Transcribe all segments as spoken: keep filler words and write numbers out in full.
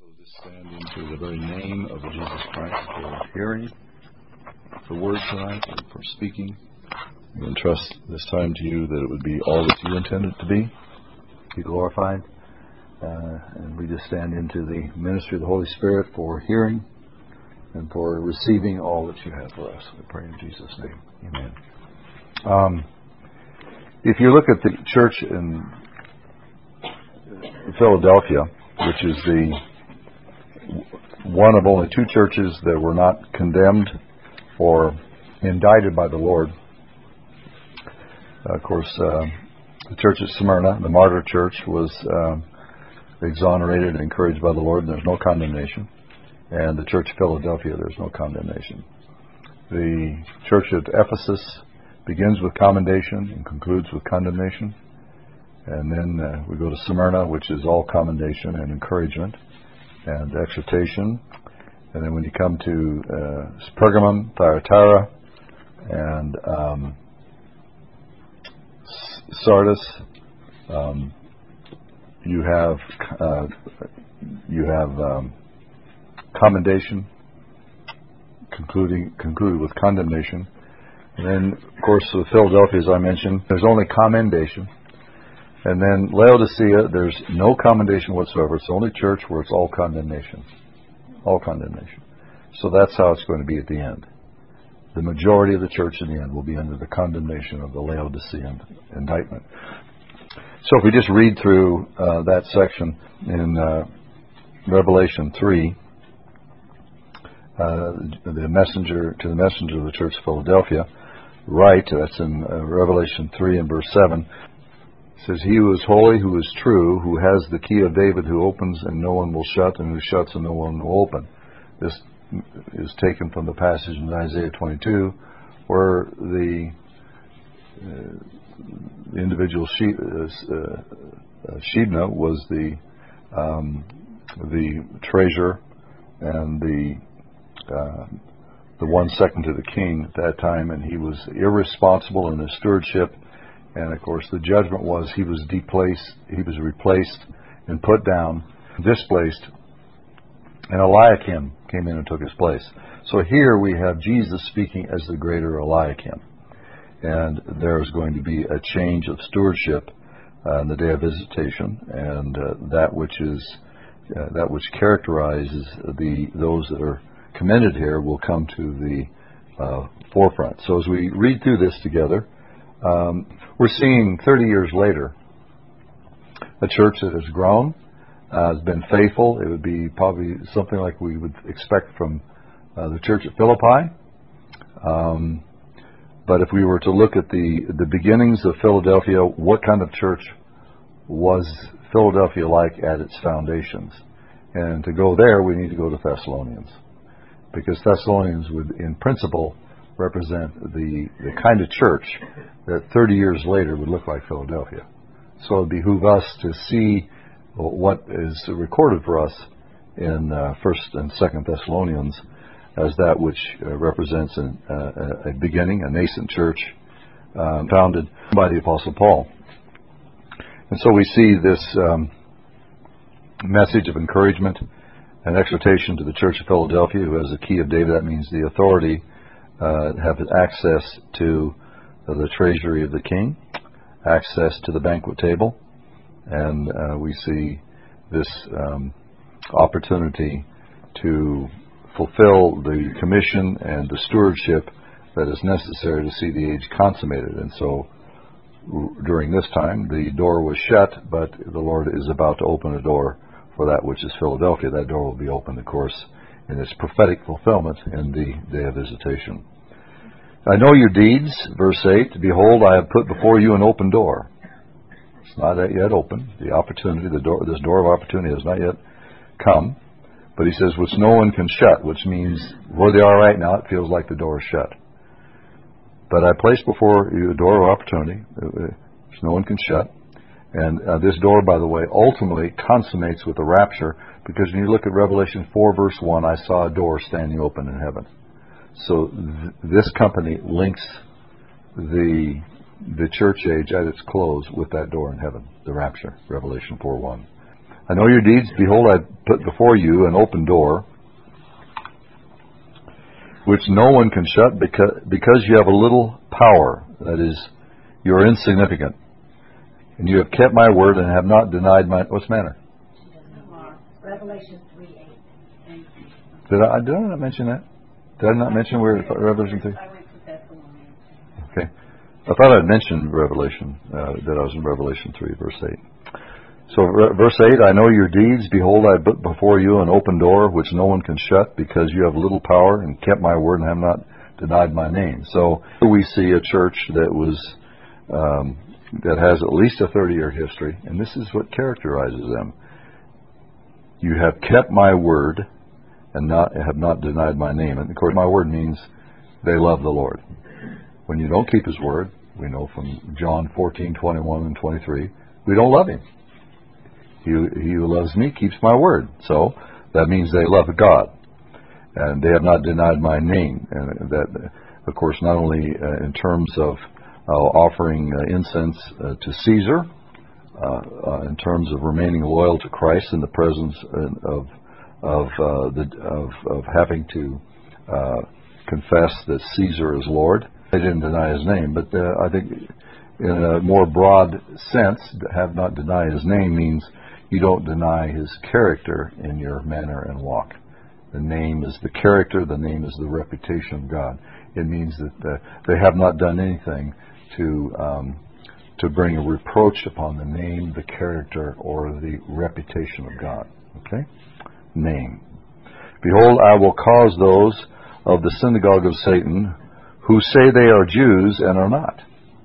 So just stand into the very name of Jesus Christ for hearing the word tonight and for speaking. We entrust this time to you that it would be all that you intended it to be, be glorified. Uh, and we just stand into the ministry of the Holy Spirit for hearing and for receiving all that you have for us. We pray in Jesus' name. Amen. Um, if you look at the church in Philadelphia, which is the one of only two churches that were not condemned or indicted by the Lord. Uh, of course, uh, the church at Smyrna, the martyr church, was uh, exonerated and encouraged by the Lord, and there's no condemnation. And the church of Philadelphia, there's no condemnation. The church at Ephesus begins with commendation and concludes with condemnation. And then uh, we go to Smyrna, which is all commendation and encouragement and exhortation. And then when you come to uh, Pergamum, Thyatira, and um, Sardis, um, you have uh, you have um, commendation, concluding concluded with condemnation. And then, of course, with Philadelphia, as I mentioned, there's only commendation. And then Laodicea, there's no commendation whatsoever. It's the only church where it's all condemnation. All condemnation. So that's how it's going to be at the end. The majority of the church in the end will be under the condemnation of the Laodicean indictment. So if we just read through uh, that section in uh, Revelation three, uh, the messenger to the messenger of the church of Philadelphia, right, that's in uh, Revelation three and verse seven, says, "He who is holy, who is true, who has the key of David, who opens and no one will shut, and who shuts and no one will open." This is taken from the passage in Isaiah twenty-two, where the, uh, the individual she, uh, uh, Shebna was the um, the treasurer and the uh, the one second to the king at that time, and he was irresponsible in his stewardship. And, of course, the judgment was he was deplaced, he was replaced and put down, displaced, and Eliakim came in and took his place. So here we have Jesus speaking as the greater Eliakim. And there is going to be a change of stewardship uh, on the day of visitation, and uh, that which is uh, that which characterizes the those that are commended here will come to the uh, forefront. So as we read through this together, Um, we're seeing thirty years later a church that has grown, uh, has been faithful. It would be probably something like we would expect from uh, the church at Philippi. Um, but if we were to look at the, the beginnings of Philadelphia, what kind of church was Philadelphia like at its foundations? And to go there, we need to go to Thessalonians, because Thessalonians would, in principle, represent the, the kind of church that thirty years later would look like Philadelphia. So it behooves us to see what is recorded for us in uh, First and Second Thessalonians as that which uh, represents an, uh, a beginning, a nascent church uh, founded by the Apostle Paul. And so we see this um, message of encouragement and exhortation to the church of Philadelphia, who has the key of David. That means the authority, Uh, have access to uh, the treasury of the king, access to the banquet table, and uh, we see this um, opportunity to fulfill the commission and the stewardship that is necessary to see the age consummated. And so r- during this time, the door was shut, but the Lord is about to open a door for that which is Philadelphia. That door will be opened, of course, in its prophetic fulfillment in the day of visitation. "I know your deeds," verse eight, "Behold, I have put before you an open door." It's not yet open. The opportunity, the door, this door of opportunity has not yet come. But he says, "which no one can shut," which means where they are right now, it feels like the door is shut. "But I place before you a door of opportunity, which no one can shut." And uh, this door, by the way, ultimately consummates with the rapture, because when you look at Revelation four, verse one, "I saw a door standing open in heaven." So th- this company links the the church age at its close with that door in heaven, the rapture, Revelation four one. I know your deeds. Behold, I put before you an open door, which no one can shut, because, because you have a little power. That is, you are insignificant. And you have kept my word and have not denied my... What's the matter? Revelation three eight. Did I, did I not mention that? Did I not mention where Revelation three? I went to Thessalonians. Okay. I thought I'd mentioned Revelation, uh, that I was in Revelation three, verse eight. So, re- verse eight, I know your deeds. Behold, I put before you an open door, which no one can shut, because you have little power and kept my word and have not denied my name. So, we see a church that was, um, that has at least a thirty-year history, and this is what characterizes them. You have kept my word and not have not denied my name. And of course, my word means they love the Lord. When you don't keep His word, we know from John fourteen, twenty-one and twenty-three, we don't love Him. He, he who loves me keeps my word. So that means they love God, and they have not denied my name. And that, of course, not only uh, in terms of uh, offering uh, incense uh, to Caesar, uh, uh, in terms of remaining loyal to Christ in the presence of of uh, the of, of having to uh, confess that Caesar is Lord. They didn't deny His name, but uh, I think in a more broad sense, have not denied His name means you don't deny His character in your manner and walk. The name is the character, the name is the reputation of God. It means that uh, they have not done anything to um, to bring a reproach upon the name, the character, or the reputation of God. Okay? Name. Behold, I will cause those of the synagogue of Satan who say they are Jews and are not.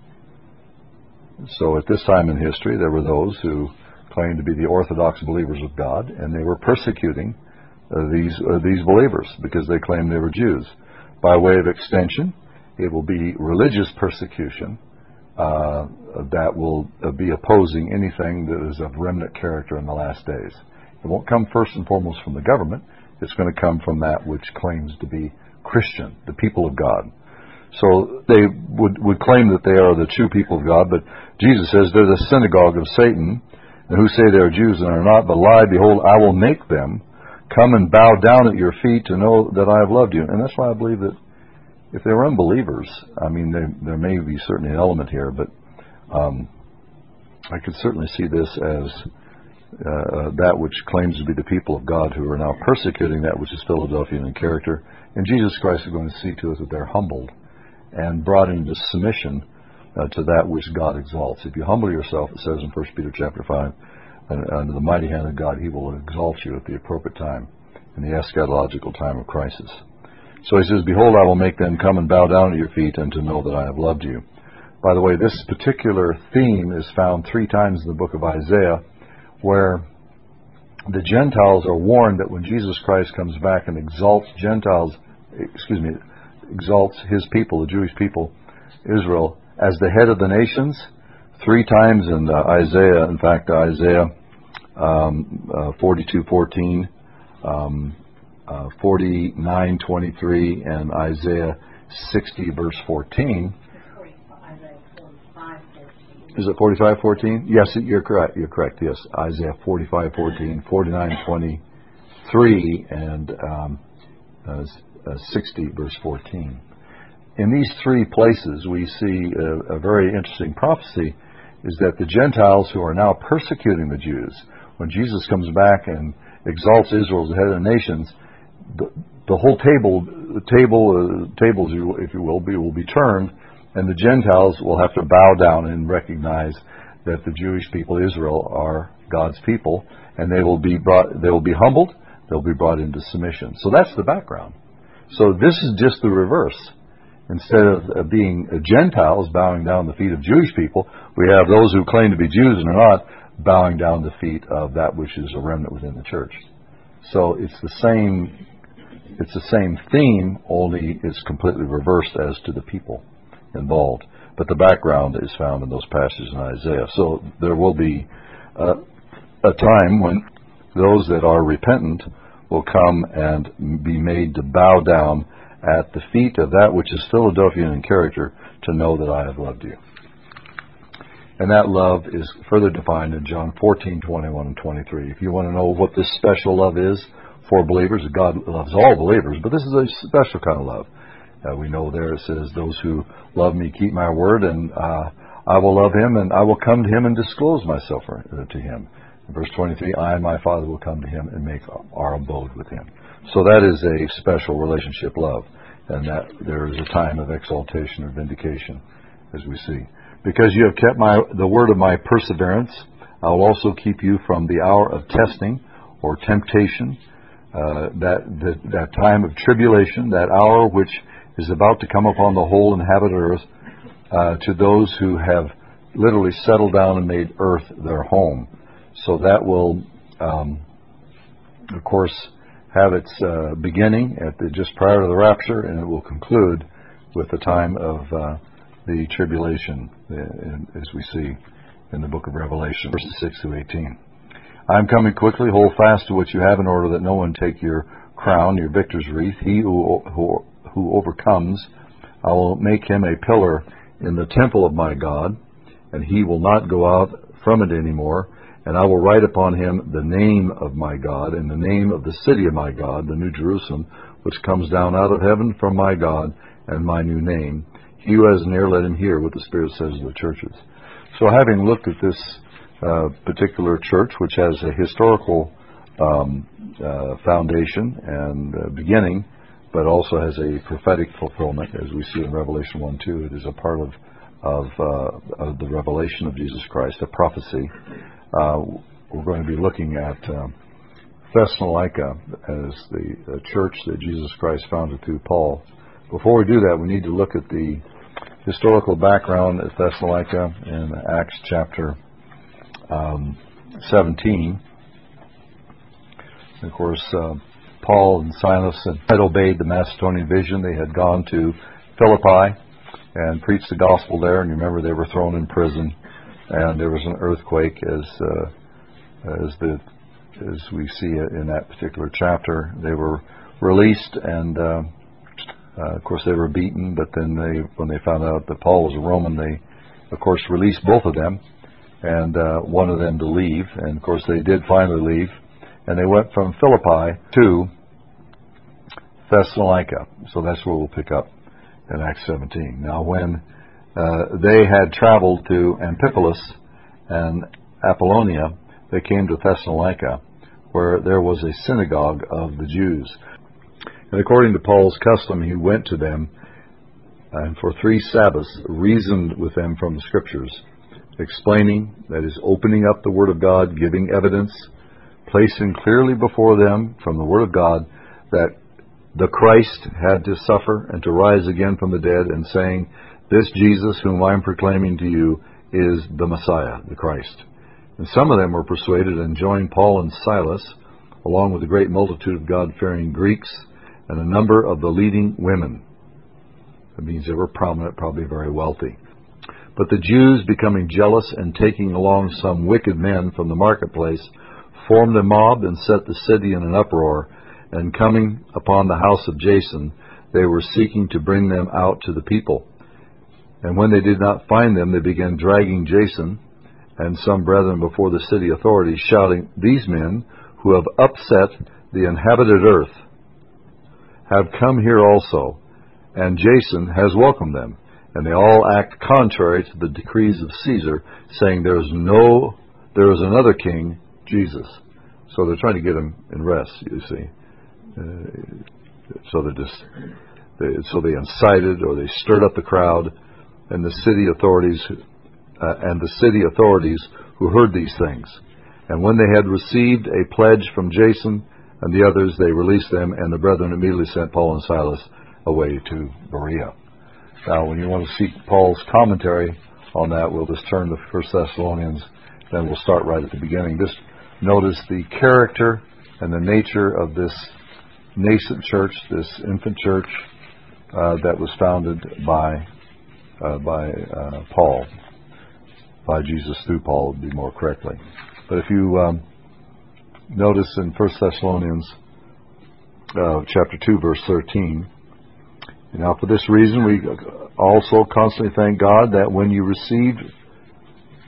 So at this time in history, there were those who claimed to be the Orthodox believers of God, and they were persecuting uh, these uh, these believers because they claimed they were Jews. By way of extension, it will be religious persecution uh, that will uh, be opposing anything that is of remnant character in the last days. It won't come first and foremost from the government. It's going to come from that which claims to be Christian, the people of God. So they would, would claim that they are the true people of God, but Jesus says they're the synagogue of Satan, and who say they are Jews and are not, but lie. Behold, I will make them come and bow down at your feet to know that I have loved you. And that's why I believe that if they were unbelievers, I mean, they, there may be certainly an element here, but um, I could certainly see this as uh, that which claims to be the people of God who are now persecuting that which is Philadelphian in character. And Jesus Christ is going to see to it that they're humbled and brought into submission uh, to that which God exalts. If you humble yourself, it says in First Peter chapter five, and under the mighty hand of God, He will exalt you at the appropriate time, in the eschatological time of crisis. So He says, behold, I will make them come and bow down at your feet and to know that I have loved you. By the way, this particular theme is found three times in the book of Isaiah, where the Gentiles are warned that when Jesus Christ comes back and exalts Gentiles, excuse me, exalts His people, the Jewish people, Israel, as the head of the nations, three times in uh, Isaiah, in fact, Isaiah um, uh, forty-two fourteen, um, uh, forty-nine twenty-three, and Isaiah sixty verse fourteen. Is it forty-five fourteen? Yes, you're correct. You're correct. Yes, Isaiah forty-five fourteen, forty-nine twenty-three, and um, uh, uh, sixty verse fourteen. In these three places, we see a, a very interesting prophecy: is that the Gentiles who are now persecuting the Jews, when Jesus comes back and exalts Israel as the head of the nations, the, the whole table, the table, uh, tables, if you will, be, will be turned. And the Gentiles will have to bow down and recognize that the Jewish people, Israel, are God's people, and they will be brought, they will be humbled, they'll be brought into submission. So that's the background. So this is just the reverse. Instead of uh, being uh, Gentiles bowing down the feet of Jewish people, we have those who claim to be Jews and are not bowing down the feet of that which is a remnant within the church. So it's the same, it's the same theme, only it's completely reversed as to the people involved, but the background is found in those passages in Isaiah. So there will be uh, a time when those that are repentant will come and be made to bow down at the feet of that which is Philadelphian in character, to know that I have loved you. And that love is further defined in John fourteen, twenty-one, and twenty-three. If you want to know what this special love is for believers, God loves all believers, but this is a special kind of love. Uh, we know there it says, those who love me keep my word, and uh, I will love him, and I will come to him and disclose myself to him. In verse twenty-three, I and my Father will come to him and make our abode with him. So that is a special relationship love, and that there is a time of exaltation or vindication, as we see. Because you have kept my the word of my perseverance, I will also keep you from the hour of testing or temptation, uh, that, that that time of tribulation, that hour which is about to come upon the whole inhabited earth, uh, to those who have literally settled down and made earth their home. So that will, um, of course, have its uh, beginning at the, just prior to the rapture, and it will conclude with the time of uh, the tribulation, uh, as we see in the book of Revelation, verses six through eighteen. I am coming quickly. Hold fast to what you have, in order that no one take your crown, your victor's wreath. He who, who, who overcomes, I will make him a pillar in the temple of my God, and he will not go out from it any more. And I will write upon him the name of my God, and the name of the city of my God, the New Jerusalem, which comes down out of heaven from my God, and my new name. He who has an ear, let him hear what the Spirit says to the churches. So having looked at this uh, particular church, which has a historical um, uh, foundation and uh, beginning, but also has a prophetic fulfillment, as we see in Revelation one two, it is a part of, of, uh, of the revelation of Jesus Christ, a prophecy. Uh, we're going to be looking at uh, Thessalonica as the uh, church that Jesus Christ founded through Paul. Before we do that, we need to look at the historical background at Thessalonica in Acts chapter um, seventeen. Of course, uh, Paul and Silas had obeyed the Macedonian vision. They had gone to Philippi and preached the gospel there. And you remember, they were thrown in prison, and there was an earthquake, as uh, as the as we see it in that particular chapter. They were released, and uh, uh, of course they were beaten. But then they, when they found out that Paul was a Roman, they, of course, released both of them and uh, wanted them to leave. And of course they did finally leave, and they went from Philippi to Thessalonica. So that's where we'll pick up in Acts seventeen. Now, when uh, they had traveled to Amphipolis and Apollonia, they came to Thessalonica, where there was a synagogue of the Jews. And according to Paul's custom, he went to them and for three Sabbaths reasoned with them from the Scriptures, explaining, that is, opening up the Word of God, giving evidence, placing clearly before them from the Word of God that the Christ had to suffer and to rise again from the dead, and saying, this Jesus whom I am proclaiming to you is the Messiah, the Christ. And some of them were persuaded and joined Paul and Silas, along with a great multitude of God-fearing Greeks and a number of the leading women. That means they were prominent, probably very wealthy. But the Jews, becoming jealous and taking along some wicked men from the marketplace, formed a mob and set the city in an uproar. And coming upon the house of Jason, they were seeking to bring them out to the people. And when they did not find them, they began dragging Jason and some brethren before the city authorities, shouting, these men who have upset the inhabited earth have come here also, and Jason has welcomed them. And they all act contrary to the decrees of Caesar, saying there is no, there is another king, Jesus. So they're trying to get him in rest, you see. Uh, so they just, they, so they incited, or they stirred up the crowd, and the city authorities, uh, and the city authorities who heard these things. And when they had received a pledge from Jason and the others, they released them, and the brethren immediately sent Paul and Silas away to Berea. Now, when you want to seek Paul's commentary on that, we'll just turn to First Thessalonians, then we'll start right at the beginning. Just notice the character and the nature of this nascent church, this infant church uh, that was founded by uh, by uh, Paul, by Jesus through Paul, would be more correctly. But if you um, notice in First Thessalonians uh, chapter two, verse thirteen, now for this reason we also constantly thank God that when you received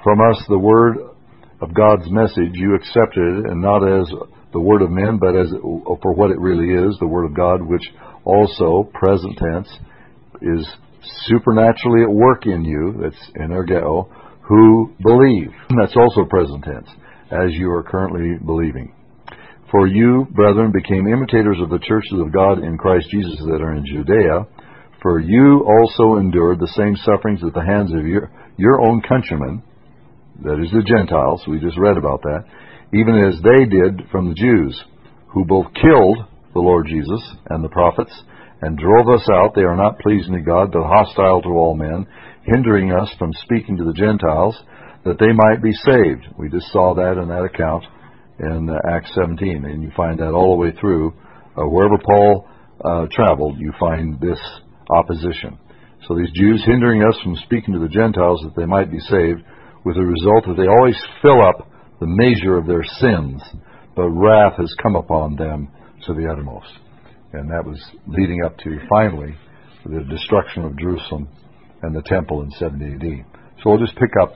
from us the word of God's message. You accepted it, and not as the word of men, but as for what it really is, the word of God, which also, present tense, is supernaturally at work in you, that's energeo, who believe. That's also present tense, as you are currently believing. For you, brethren, became imitators of the churches of God in Christ Jesus that are in Judea. For you also endured the same sufferings at the hands of your, your own countrymen, that is the Gentiles, we just read about that, even as they did from the Jews, who both killed the Lord Jesus and the prophets, and drove us out. They are not pleasing to God, but hostile to all men, hindering us from speaking to the Gentiles, that they might be saved. We just saw that in that account in uh, Acts seventeen, and you find that all the way through. Uh, wherever Paul uh, traveled, you find this opposition. So these Jews hindering us from speaking to the Gentiles that they might be saved, with the result that they always fill up the measure of their sins, but wrath has come upon them to the uttermost. And that was leading up to, finally, the destruction of Jerusalem and the temple in seventy A D. So we'll just pick up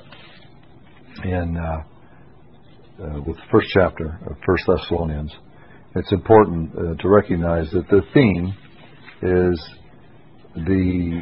in uh, uh, with the first chapter of First Thessalonians. It's important uh, to recognize that the theme is the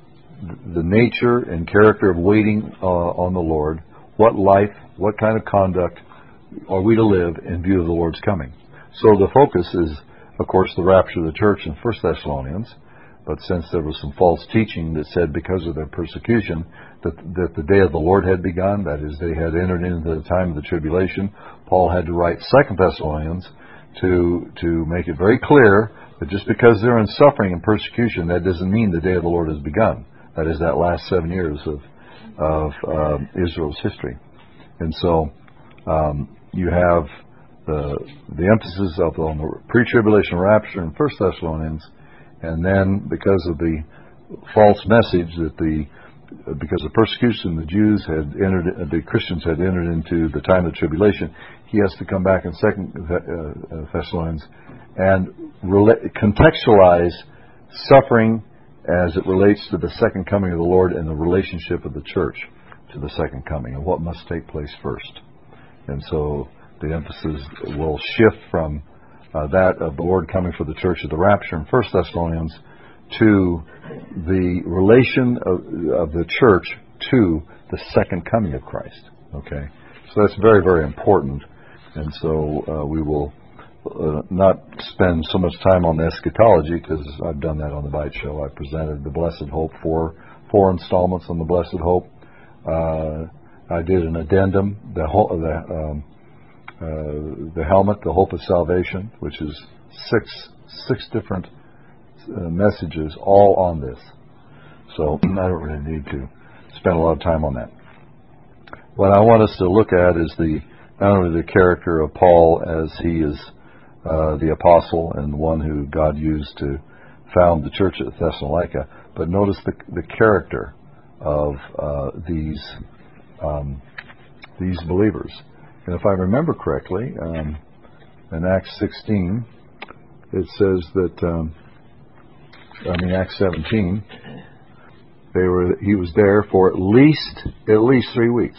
the nature and character of waiting uh, on the Lord. What life, what kind of conduct are we to live in view of the Lord's coming? So the focus is, of course, the rapture of the church in First Thessalonians. But since there was some false teaching that said because of their persecution that, that the day of the Lord had begun, that is, they had entered into the time of the tribulation, Paul had to write Second Thessalonians to to make it very clear that just because they're in suffering and persecution, that doesn't mean the day of the Lord has begun. That is that last seven years of of uh, Israel's history. And so um, you have the the emphasis of on the pre-tribulation rapture in First Thessalonians. And then, because of the false message that the, because of persecution, the Jews had entered, the Christians had entered into the time of tribulation, he has to come back in Second Thessalonians and contextualize suffering as it relates to the second coming of the Lord and the relationship of the church to the second coming and what must take place first. And so the emphasis will shift from Uh, that of the Lord coming for the church at the rapture in First Thessalonians to the relation of, of the church to the second coming of Christ. Okay, so that's very, very important. And so uh, we will uh, not spend so much time on the eschatology, because I've done that on the Bite Show. I presented the Blessed Hope, four four installments on the Blessed Hope. Uh, I did an addendum, the whole the um, Uh, the helmet, the hope of salvation, which is six six different uh, messages all on this. So I don't really need to spend a lot of time on that. What I want us to look at is the not only the character of Paul as he is uh, the apostle and the one who God used to found the church at Thessalonica, but notice the the character of uh, these um, these believers. And if I remember correctly, um, in Acts sixteen, it says that, um, I mean Acts seventeen, they were he was there for at least at least three weeks.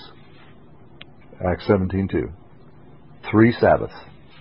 Acts seventeen two, three Sabbaths,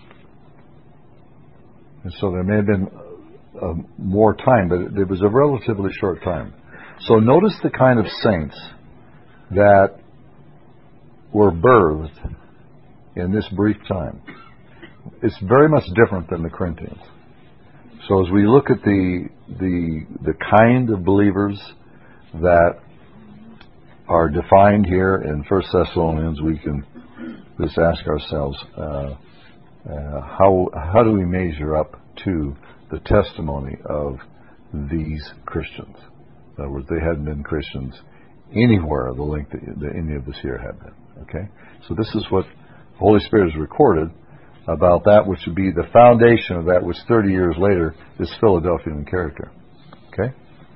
and so there may have been uh, more time, but it, it was a relatively short time. So notice the kind of saints that were birthed in this brief time. It's very much different than the Corinthians. So as we look at the the the kind of believers that are defined here in First Thessalonians, we can just ask ourselves, uh, uh, how how do we measure up to the testimony of these Christians? In other words, they hadn't been Christians anywhere the length that, that any of us here have been. Okay, so this is what the Holy Spirit has recorded about that which would be the foundation of that which thirty years later is Philadelphian character. Okay?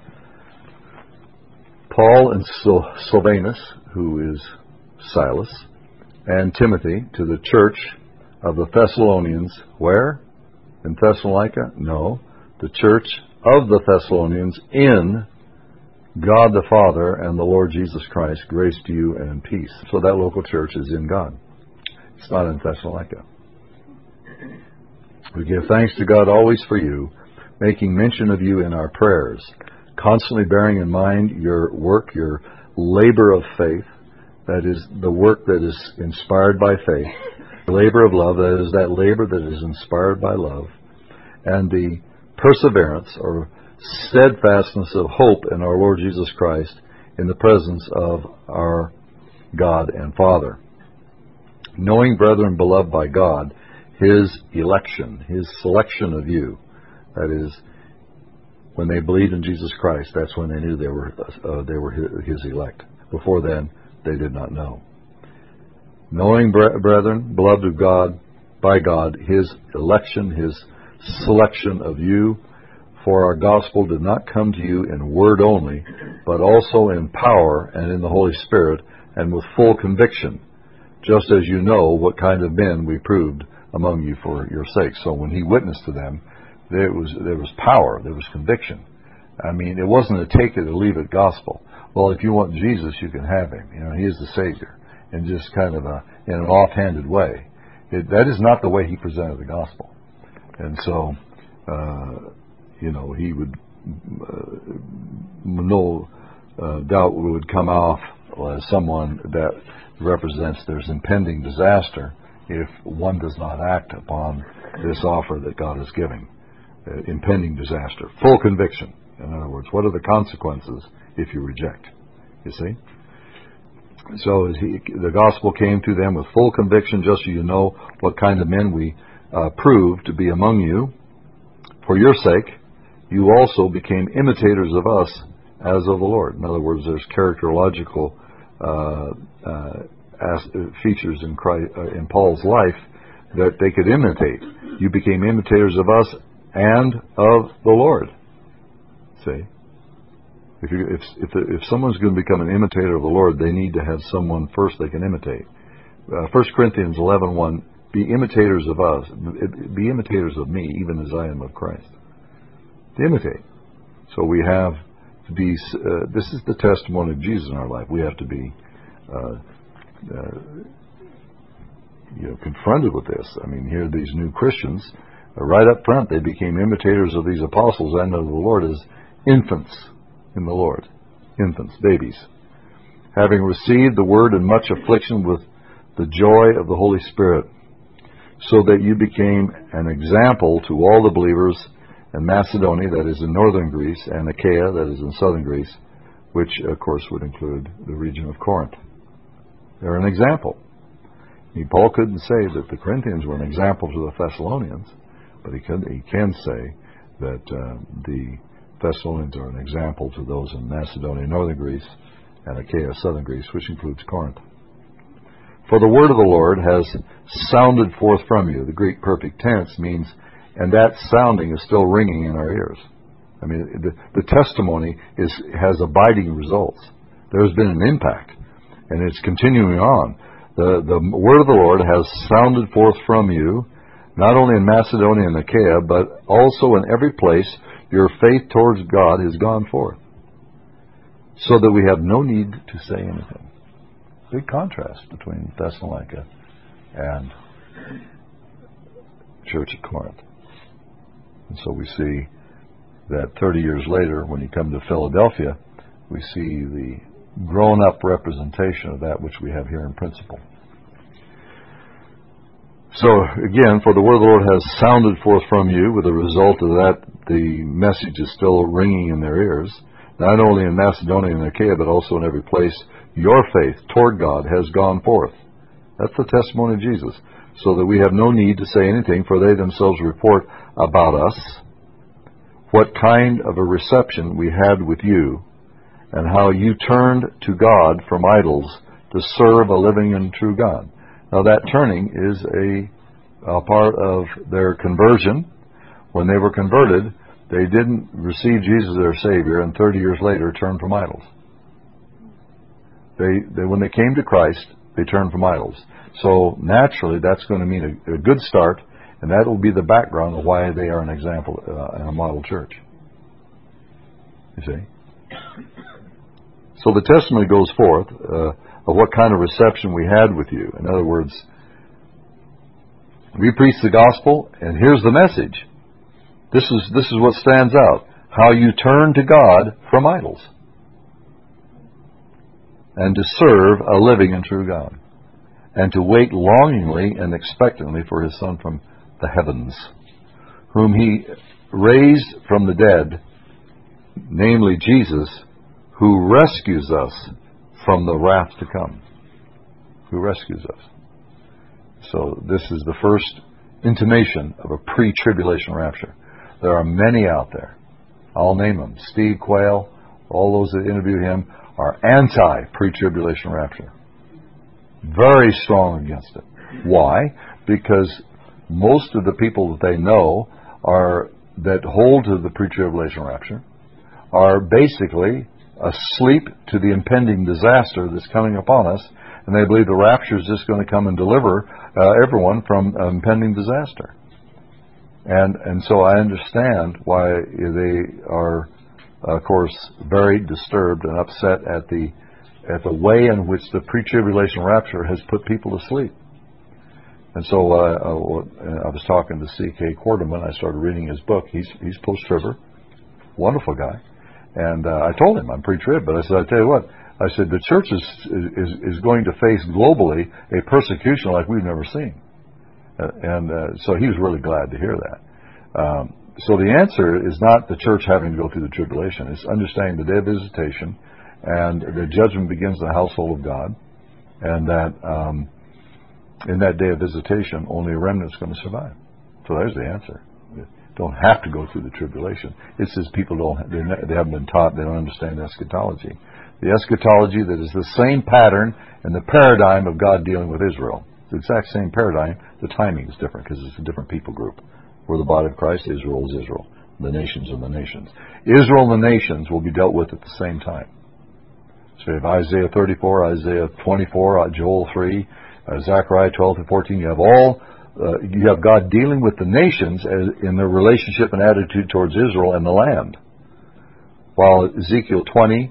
Paul and Silvanus, who is Silas, and Timothy to the church of the Thessalonians, where? In Thessalonica? No. The church of the Thessalonians in God the Father and the Lord Jesus Christ, grace to you and peace. So that local church is in God. It's not in Thessalonica. We give thanks to God always for you, making mention of you in our prayers, constantly bearing in mind your work, your labor of faith, that is the work that is inspired by faith, the labor of love, that is that labor that is inspired by love, and the perseverance or steadfastness of hope in our Lord Jesus Christ in the presence of our God and Father. Knowing, brethren, beloved by God, His election, His selection of you, that is, when they believed in Jesus Christ, that's when they knew they were uh, they were His elect. Before then, they did not know. Knowing, brethren, beloved of God, by God, His election, His selection of you, for our gospel did not come to you in word only, but also in power and in the Holy Spirit, and with full conviction, just as you know what kind of men we proved among you for your sake. So when He witnessed to them, there was there was power, there was conviction. I mean, it wasn't a take it or leave it gospel. Well, if you want Jesus, you can have Him. You know, He is the Savior, and just kind of a, in an offhanded way. It, that is not the way He presented the gospel. And so, uh, you know, He would uh, no uh, doubt would come off as someone that represents there's impending disaster if one does not act upon this offer that God is giving. Uh, impending disaster. Full conviction. In other words, what are the consequences if you reject? You see? So as he, the gospel came to them with full conviction, just so you know what kind of men we uh, proved to be among you. For your sake, you also became imitators of us as of the Lord. In other words, there's characterological uh, uh, as, uh, features in, Christ, uh, in Paul's life that they could imitate. You became imitators of us and of the Lord. See? If, you, if, if, if someone's going to become an imitator of the Lord, they need to have someone first they can imitate. Uh, First Corinthians eleven one, be imitators of us, be imitators of me, even as I am of Christ. To imitate. So we have to be, uh, this is the testimony of Jesus in our life. We have to be uh, uh, you know, confronted with this. I mean, here are these new Christians, uh, right up front, they became imitators of these apostles and of the Lord as infants in the Lord. Infants, babies. Having received the word in much affliction with the joy of the Holy Spirit, so that you became an example to all the believers in Macedonia, that is in northern Greece, and Achaia, that is in southern Greece, which, of course, would include the region of Corinth. They're an example. I mean, Paul couldn't say that the Corinthians were an example to the Thessalonians, but he can, he can say that uh, the Thessalonians are an example to those in Macedonia, northern Greece, and Achaia, southern Greece, which includes Corinth. For the word of the Lord has sounded forth from you. The Greek perfect tense means, and that sounding is still ringing in our ears. I mean, the, the testimony is has abiding results. There's been an impact, and it's continuing on. The, the word of the Lord has sounded forth from you, not only in Macedonia and Achaia, but also in every place your faith towards God has gone forth, so that we have no need to say anything. Big contrast between Thessalonica and Church at Corinth. And so we see that thirty years later, when you come to Philadelphia, we see the grown-up representation of that which we have here in principle. So, again, for the word of the Lord has sounded forth from you, with the result of that the message is still ringing in their ears, not only in Macedonia and Achaia, but also in every place your faith toward God has gone forth. That's the testimony of Jesus. So that we have no need to say anything, for they themselves report about us what kind of a reception we had with you, and how you turned to God from idols to serve a living and true God. Now that turning is a, a part of their conversion. When they were converted, they didn't receive Jesus as their Savior, and thirty years later turned from idols. They, they, when they came to Christ, they turned from idols. So naturally, that's going to mean a, a good start, and that will be the background of why they are an example uh, and a model church. You see? So the testimony goes forth uh, of what kind of reception we had with you. In other words, we preach the gospel, and here's the message. This is this is what stands out. How you turn to God from idols and to serve a living and true God, and to wait longingly and expectantly for His Son from the heavens, whom He raised from the dead, namely Jesus, who rescues us from the wrath to come. Who rescues us. So this is the first intimation of a pre-tribulation rapture. There are many out there. I'll name them. Steve Quayle, all those that interviewed him, are anti-pre-tribulation rapture. Very strong against it. Why? Because most of the people that they know are that hold to the pre-tribulation rapture are basically asleep to the impending disaster that's coming upon us, and they believe the rapture is just going to come and deliver uh, everyone from uh, impending disaster. And and so I understand why they are, of course, very disturbed and upset at the at the way in which the pre-tribulation rapture has put people to sleep. And so uh, I was talking to C K Quarterman. I started reading his book. He's he's post-tribber, wonderful guy. And uh, I told him I'm pre-trib, but I said, I tell you what, I said the church is is is going to face globally a persecution like we've never seen. Uh, and uh, so he was really glad to hear that. Um, so the answer is not the church having to go through the tribulation. It's understanding the day of visitation, and the judgment begins in the household of God, and that um, in that day of visitation, only a remnant is going to survive. So there's the answer. You don't have to go through the tribulation. It's just people don't, they, they haven't been taught, they don't understand eschatology. The eschatology that is the same pattern and the paradigm of God dealing with Israel. It's the exact same paradigm. The timing is different because it's a different people group. We're the body of Christ. Israel is Israel. The nations are the nations. Israel and the nations will be dealt with at the same time. So you have Isaiah thirty-four, Isaiah twenty-four, Joel three, uh, Zechariah twelve to fourteen. You have all, uh, you have God dealing with the nations as, in their relationship and attitude towards Israel and the land. While Ezekiel twenty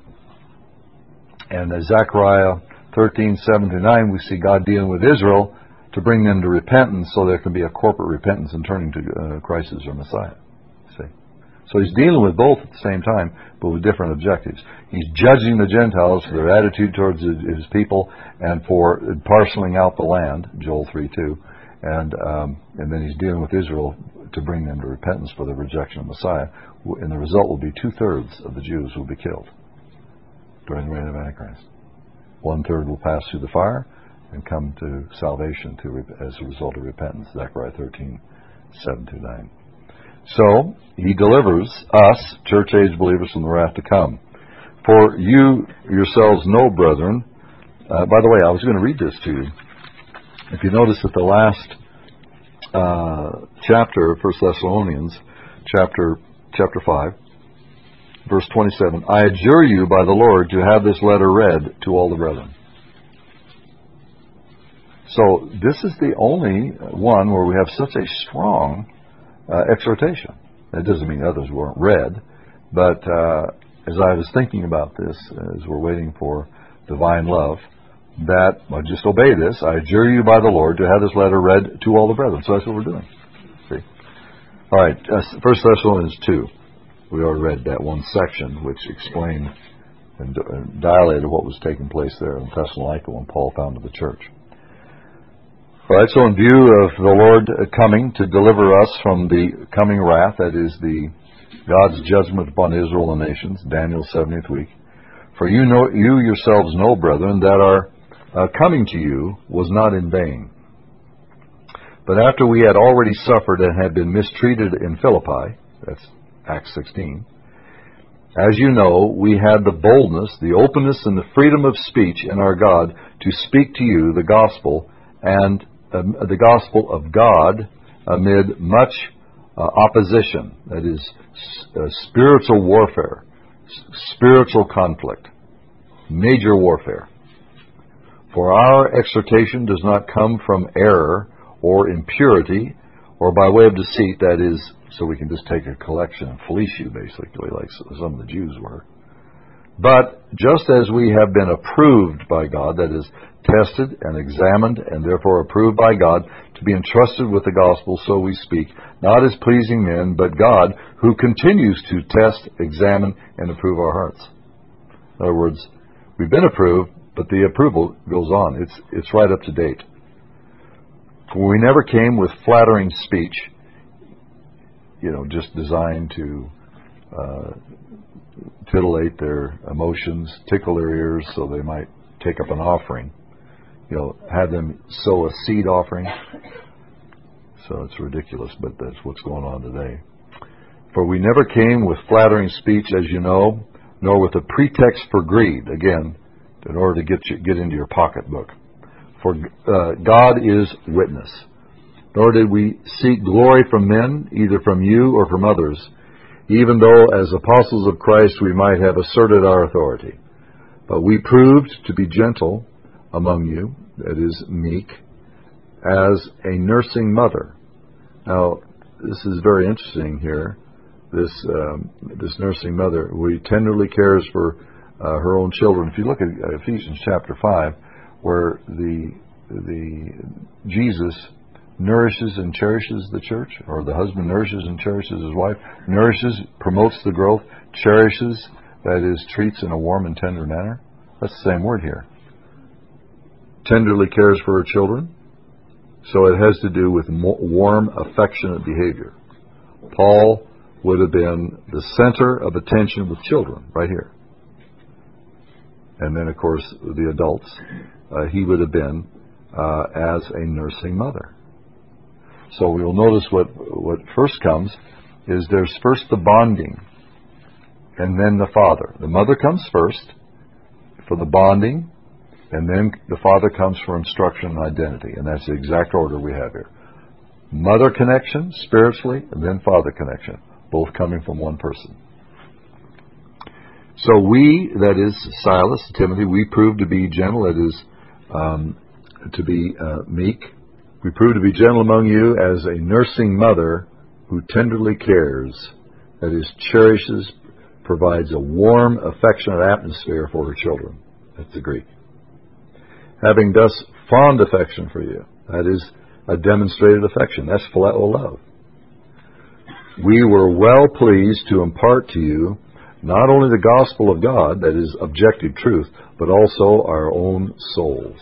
and uh, Zechariah thirteen, seven to nine, we see God dealing with Israel to bring them to repentance so there can be a corporate repentance and turning to uh, Christ as their Messiah. See? So he's dealing with both at the same time, but with different objectives. He's judging the Gentiles for their attitude towards his people and for parceling out the land, Joel three two, and um, and then he's dealing with Israel to bring them to repentance for their rejection of Messiah. And the result will be two-thirds of the Jews will be killed during the reign of Antichrist. One-third will pass through the fire and come to salvation to, as a result of repentance, Zechariah thirteen, seven to nine. So, he delivers us, church-age believers, from the wrath to come. For you yourselves know, brethren, uh, by the way, I was going to read this to you. If you notice at the last uh, chapter of First Thessalonians, chapter chapter five, verse twenty-seven, I adjure you by the Lord to have this letter read to all the brethren. So this is the only one where we have such a strong uh, exhortation. That doesn't mean others weren't read, but uh, as I was thinking about this, as we're waiting for divine love, that, well, just obey this. I adjure you by the Lord to have this letter read to all the brethren. So that's what we're doing. See? All right, uh, First Thessalonians two. We already read that one section which explained and uh, dilated what was taking place there in Thessalonica when Paul founded the church. All right, so in view of the Lord coming to deliver us from the coming wrath, that is the God's judgment upon Israel and nations, Daniel's seventieth week, for you know, you yourselves know, brethren, that our uh, coming to you was not in vain. But after we had already suffered and had been mistreated in Philippi, that's Acts sixteen, as you know, we had the boldness, the openness, and the freedom of speech in our God to speak to you the gospel and um, the gospel of God amid much uh, opposition, that is, uh, spiritual warfare, s- spiritual conflict, major warfare. For our exhortation does not come from error or impurity or by way of deceit, that is, so we can just take a collection and fleece you, basically, like some of the Jews were. But just as we have been approved by God, that is, tested and examined and therefore approved by God to be entrusted with the gospel, so we speak, not as pleasing men, but God, who continues to test, examine, and approve our hearts. In other words, we've been approved, but the approval goes on. It's, it's right up to date. For we never came with flattering speech, you know, just designed to uh, titillate their emotions, tickle their ears so they might take up an offering. You know, have them sow a seed offering. So it's ridiculous, but that's what's going on today. For we never came with flattering speech, as you know, nor with a pretext for greed, again, in order to get you, get into your pocketbook. For uh, God is witness. Nor did we seek glory from men, either from you or from others, even though as apostles of Christ we might have asserted our authority. But we proved to be gentle among you, that is, meek, as a nursing mother. Now, this is very interesting here. This um, this nursing mother, we tenderly cares for uh, her own children. If you look at Ephesians chapter five, where the the Jesus nourishes and cherishes the church, or the husband nourishes and cherishes his wife, nourishes, promotes the growth, cherishes, that is, treats in a warm and tender manner. That's the same word here. Tenderly cares for her children. So it has to do with warm, affectionate behavior. Paul would have been the center of attention with children, right here. And then, of course, the adults. Uh, he would have been uh, as a nursing mother. So we'll notice what, what first comes is there's first the bonding, and then the father. The mother comes first for the bonding, and then the father comes for instruction and identity. And that's the exact order we have here. Mother connection, spiritually, and then father connection, both coming from one person. So we, that is Silas, Timothy, we proved to be gentle, that is, um, to be uh, meek. We proved to be gentle among you as a nursing mother who tenderly cares, that is, cherishes, provides a warm, affectionate atmosphere for her children. That's the Greek. Having thus fond affection for you, that is a demonstrated affection. That's phileo love. We were well pleased to impart to you not only the gospel of God, that is objective truth, but also our own souls,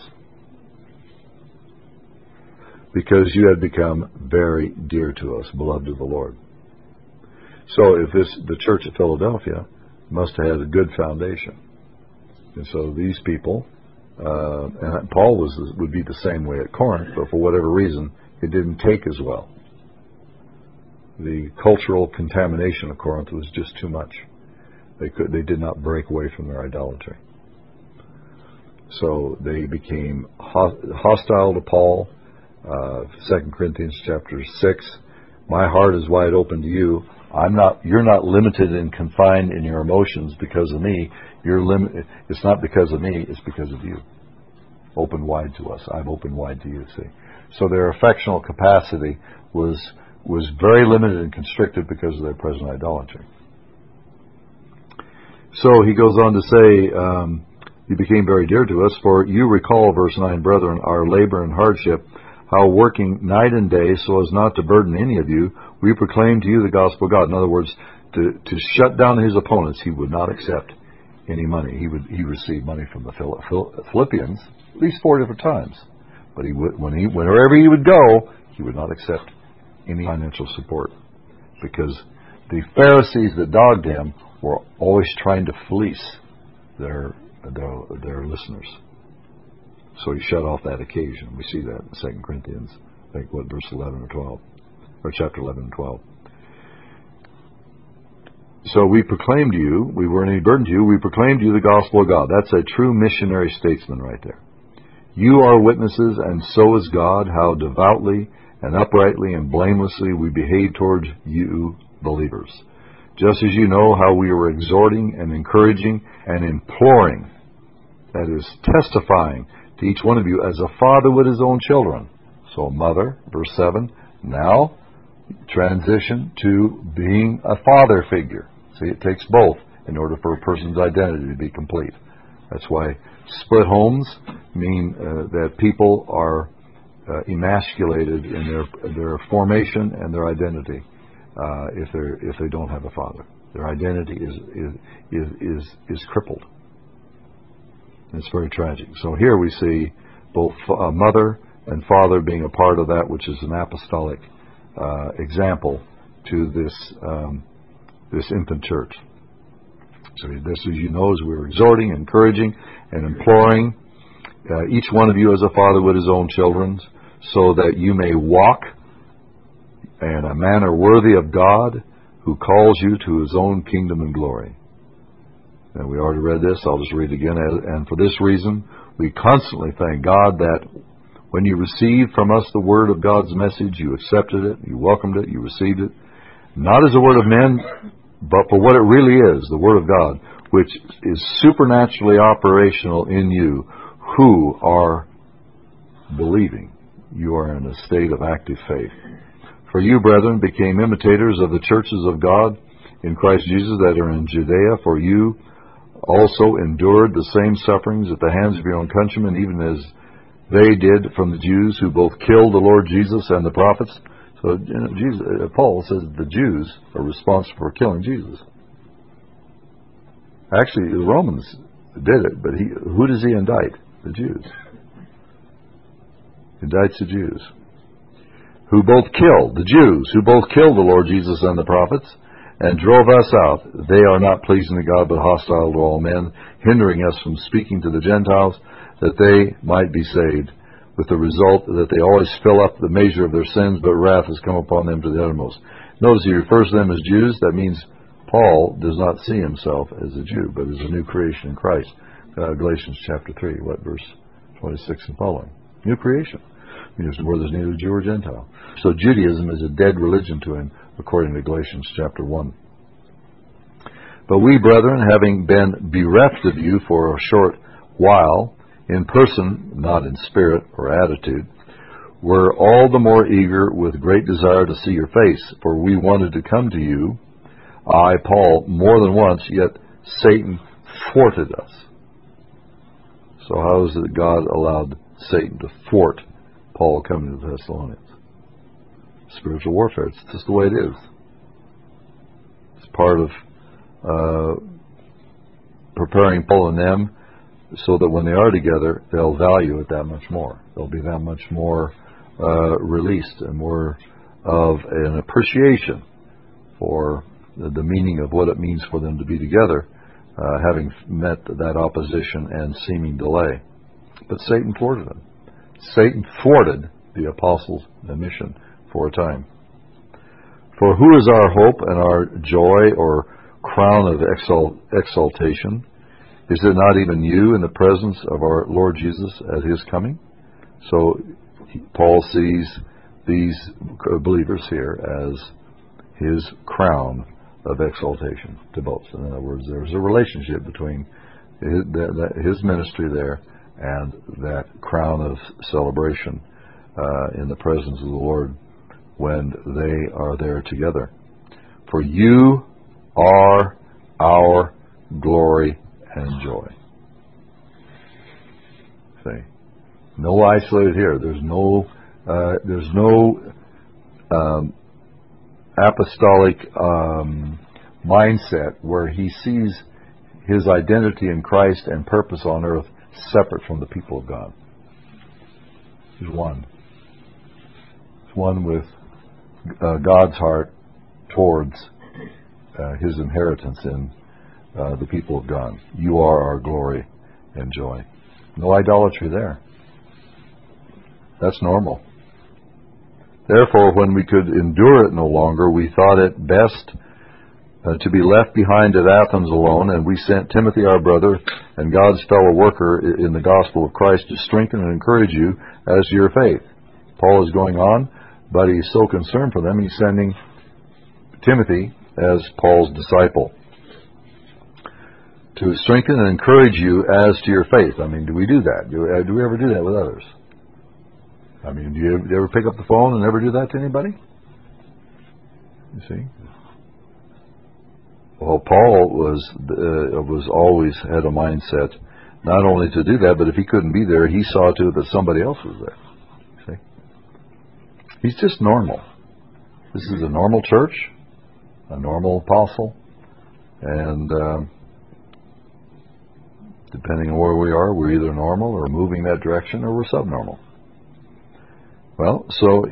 because you had become very dear to us, beloved of the Lord. So if this, the church at Philadelphia must have had a good foundation. And so these people, uh, and Paul was would be the same way at Corinth, but for whatever reason, it didn't take as well. The cultural contamination of Corinth was just too much. They could, they did not break away from their idolatry. So they became ho- hostile to Paul. Uh, Second Corinthians chapter six. My heart is wide open to you. I'm not. You're not limited and confined in your emotions because of me. You're lim- It's not because of me. It's because of you. Open wide to us. I've opened wide to you. See. So their affectional capacity was was very limited and constricted because of their present idolatry. So he goes on to say, um, you became very dear to us, for you recall, verse nine, brethren, our labor and hardship, how working night and day so as not to burden any of you, we proclaim to you the gospel of God. In other words, to, to shut down his opponents, he would not accept any money. He would he received money from the Philippians at least four different times. But he would, when he, wherever he would go, he would not accept any financial support, because the Pharisees that dogged him were always trying to fleece their, their their listeners. So he shut off that occasion. We see that in Second Corinthians, I think, what, verse eleven or twelve, or chapter eleven and twelve. So we proclaimed to you, we weren't any burden to you, we proclaimed to you the gospel of God. That's a true missionary statesman right there. You are witnesses, and so is God, how devoutly and uprightly and blamelessly we behave towards you believers. Just as you know how we were exhorting and encouraging and imploring, that is, testifying to each one of you as a father with his own children. So mother, verse seven, now transition to being a father figure. See, it takes both in order for a person's identity to be complete. That's why split homes mean uh, that people are uh, emasculated in their their formation and their identity uh, if they if they don't have a father. Their identity is is is is, is crippled. It's very tragic. So here we see both uh, mother and father being a part of that, which is an apostolic uh, example to this um, this infant church. So this, as you know, as we're exhorting, encouraging, and imploring uh, each one of you as a father with his own children, so that you may walk in a manner worthy of God, who calls you to his own kingdom and glory. And we already read this. I'll just read it again. And for this reason, we constantly thank God that when you received from us the word of God's message, you accepted it, you welcomed it, you received it, not as a word of men, but for what it really is, the Word of God, which is supernaturally operational in you who are believing. You are in a state of active faith. For you, brethren, became imitators of the churches of God in Christ Jesus that are in Judea, for you also endured the same sufferings at the hands of your own countrymen, even as they did from the Jews, who both killed the Lord Jesus and the prophets. So you know, Jesus, uh, Paul says the Jews are responsible for killing Jesus. Actually, the Romans did it, but he, who does he indict? The Jews. He indicts the Jews. Who both killed, the Jews, who both killed the Lord Jesus and the prophets, and drove us out. They are not pleasing to God, but hostile to all men, hindering us from speaking to the Gentiles, that they might be saved, with the result that they always fill up the measure of their sins, but wrath has come upon them to the uttermost. Notice he refers to them as Jews. That means Paul does not see himself as a Jew, but as a new creation in Christ. Uh, Galatians chapter three, what, verse twenty-six and following. New creation. Means where there's neither Jew or Gentile. So Judaism is a dead religion to him, according to Galatians chapter one. But we, brethren, having been bereft of you for a short while, in person, not in spirit or attitude, were all the more eager with great desire to see your face, for we wanted to come to you, I, Paul, more than once, yet Satan thwarted us. So how is it that God allowed Satan to thwart Paul coming to the Thessalonians? Spiritual warfare. It's just the way it is. It's part of uh, preparing Paul and them so that when they are together, they'll value it that much more. They'll be that much more uh, released and more of an appreciation for the, the meaning of what it means for them to be together, uh, having met that opposition and seeming delay. But Satan thwarted them. Satan thwarted the apostles' mission for a time. For who is our hope and our joy or crown of exalt, exaltation? Is it not even you in the presence of our Lord Jesus at his coming? So he, Paul sees these believers here as his crown of exaltation to boast. In other words, there's a relationship between his, the, the, his ministry there and that crown of celebration uh, in the presence of the Lord when they are there together. For you are our glory and joy. See, no isolated here. There's no, uh, there's no um, apostolic um, mindset where he sees his identity in Christ and purpose on earth separate from the people of God. He's one. He's one with uh, God's heart towards uh, his inheritance in Uh, the people of God. You are our glory and joy. No idolatry there. That's normal. Therefore, when we could endure it no longer, we thought it best uh, to be left behind at Athens alone, and we sent Timothy, our brother, and God's fellow worker in the gospel of Christ, to strengthen and encourage you as to your faith. Paul is going on, but he's so concerned for them, he's sending Timothy as Paul's disciple to strengthen and encourage you as to your faith. I mean, do we do that? Do, uh, do we ever do that with others? I mean, do you, do you ever pick up the phone and ever do that to anybody? You see? Well, Paul was uh, was always had a mindset not only to do that, but if he couldn't be there, he saw to it that somebody else was there. See? He's just normal. This is a normal church, a normal apostle, and um, depending on where we are, we're either normal or moving that direction, or we're subnormal. Well, so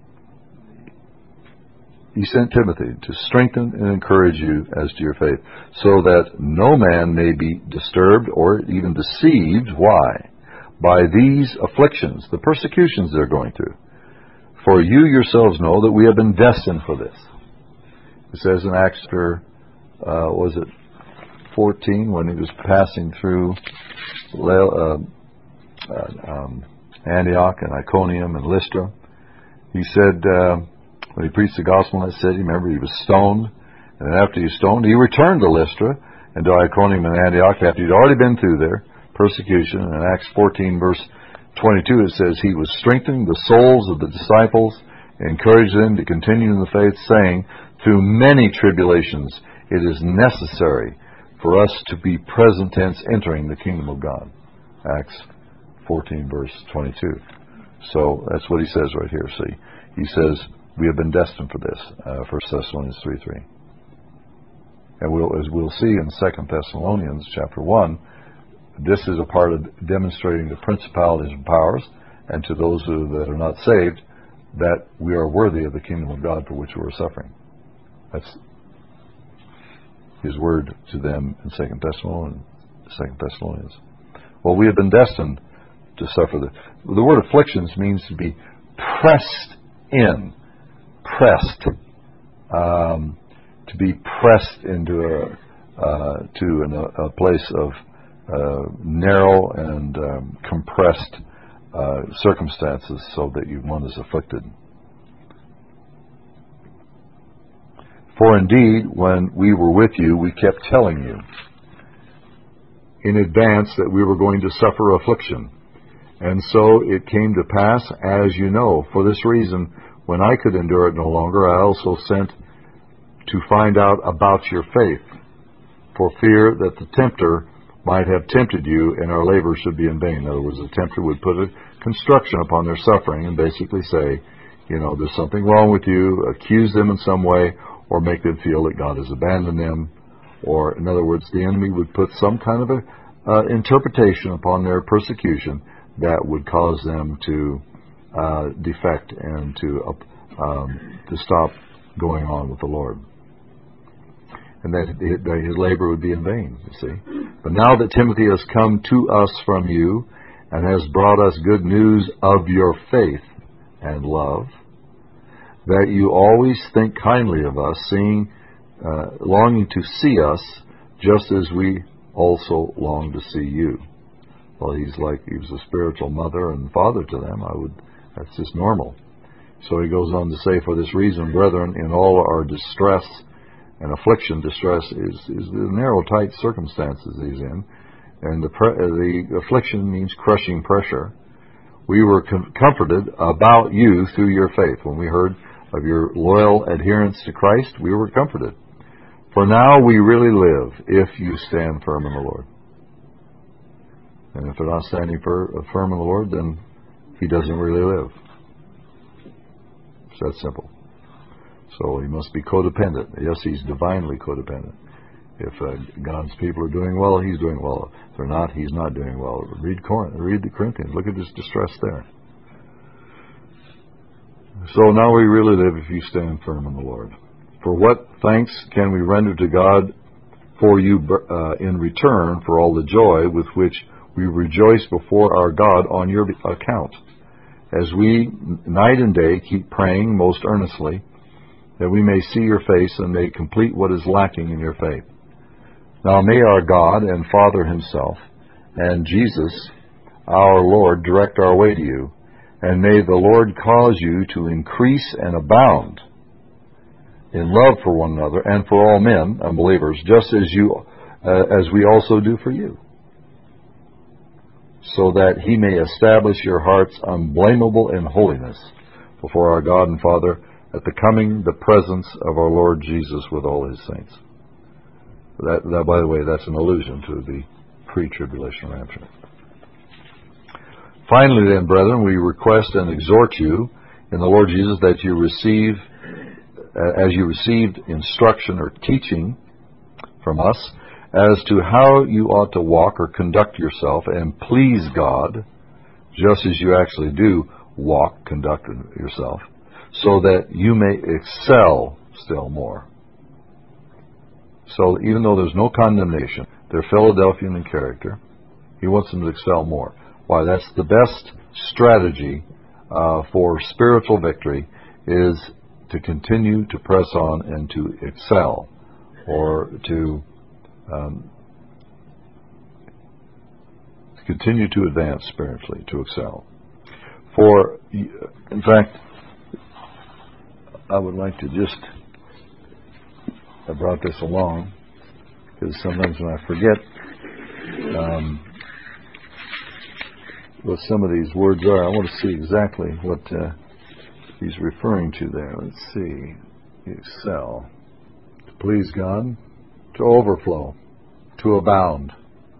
he sent Timothy to strengthen and encourage you as to your faith, so that no man may be disturbed or even deceived. Why? By these afflictions, the persecutions they're going through. For you yourselves know that we have been destined for this. It says in Acts, uh, was it fourteen, when he was passing through uh, uh, um, Antioch and Iconium and Lystra, he said, uh, when he preached the gospel in that city, remember, he was stoned. And then after he was stoned, he returned to Lystra and to Iconium and Antioch after he'd already been through their persecution. And in Acts fourteen, verse twenty-two, it says, he was strengthening the souls of the disciples, encouraged them to continue in the faith, saying, through many tribulations, it is necessary for us to be present tense entering the kingdom of God. Acts fourteen, verse twenty-two. So that's what he says right here. See, he says, we have been destined for this, uh, First Thessalonians three three. And we'll, as we'll see in Second Thessalonians chapter one, this is a part of demonstrating the principalities and powers, and to those who, that are not saved, that we are worthy of the kingdom of God for which we are suffering. That's his word to them in Second Thessalonians. Second Thessalonians. Well, we have been destined to suffer. The, the word afflictions means to be pressed in. Pressed, um, to be pressed into a uh, to an, a place of uh, narrow and um, compressed uh, circumstances, so that you, one is afflicted. For indeed, when we were with you, we kept telling you in advance that we were going to suffer affliction, and so it came to pass, as you know. For this reason, when I could endure it no longer, I also sent to find out about your faith, for fear that the tempter might have tempted you and our labor should be in vain. In other words, the tempter would put a construction upon their suffering and basically say, you know, there's something wrong with you, accuse them in some way, or make them feel that God has abandoned them. Or, in other words, the enemy would put some kind of a uh, interpretation upon their persecution that would cause them to Uh, defect and to uh, um, to stop going on with the Lord, and that, that his labor would be in vain. You see, but now that Timothy has come to us from you and has brought us good news of your faith and love, that you always think kindly of us, seeing uh, longing to see us, just as we also long to see you. Well, he's like he was a spiritual mother and father to them. I would. That's just normal. So he goes on to say, for this reason, brethren, in all our distress and affliction, distress is, is the narrow, tight circumstances he's in, and the, pre- the affliction means crushing pressure. We were com- comforted about you through your faith. When we heard of your loyal adherence to Christ, we were comforted. For now we really live if you stand firm in the Lord. And if they're not standing fir- firm in the Lord, then he doesn't really live. It's that simple. So he must be codependent. Yes, he's divinely codependent. If uh, God's people are doing well, he's doing well. If they're not, he's not doing well. Read Corinth, read the Corinthians. Look at his distress there. So now we really live if you stand firm in the Lord. For what thanks can we render to God for you uh, in return for all the joy with which we rejoice before our God on your account, as we night and day keep praying most earnestly that we may see your face and may complete what is lacking in your faith. Now may our God and Father himself and Jesus our Lord direct our way to you, and may the Lord cause you to increase and abound in love for one another and for all men, unbelievers, just as you uh, as we also do for you, so that he may establish your hearts unblameable in holiness before our God and Father at the coming, the presence of our Lord Jesus with all his saints. That, that, by the way, that's an allusion to the pre-tribulation rapture. Finally, then, brethren, we request and exhort you in the Lord Jesus that you receive, as you received instruction or teaching from us, as to how you ought to walk or conduct yourself and please God, just as you actually do walk, conduct yourself, so that you may excel still more. So even though there's no condemnation, they're Philadelphian in character, he wants them to excel more. Why? That's the best strategy uh, for spiritual victory, is to continue to press on and to excel, or to um, continue to advance spiritually, to excel. For, in fact, I would like to just, I brought this along, because sometimes when I forget um, what some of these words are, I want to see exactly what uh, he's referring to there. Let's see. Excel. To please God, to overflow, to abound.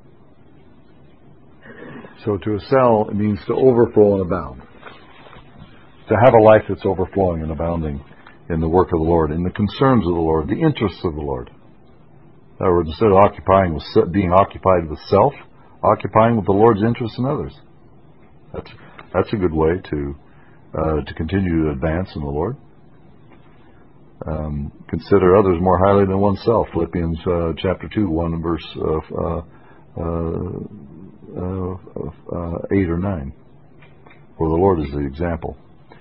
So to excel, it means to overflow and abound. To have a life that's overflowing and abounding in the work of the Lord, in the concerns of the Lord, the interests of the Lord. In other words, instead of occupying with, being occupied with self, occupying with the Lord's interests in others. That's that's a good way to uh, to continue to advance in the Lord. Um, consider others more highly than oneself. Philippians uh, chapter two, one and verse uh, uh, uh, uh, eight or nine. For the Lord is the example.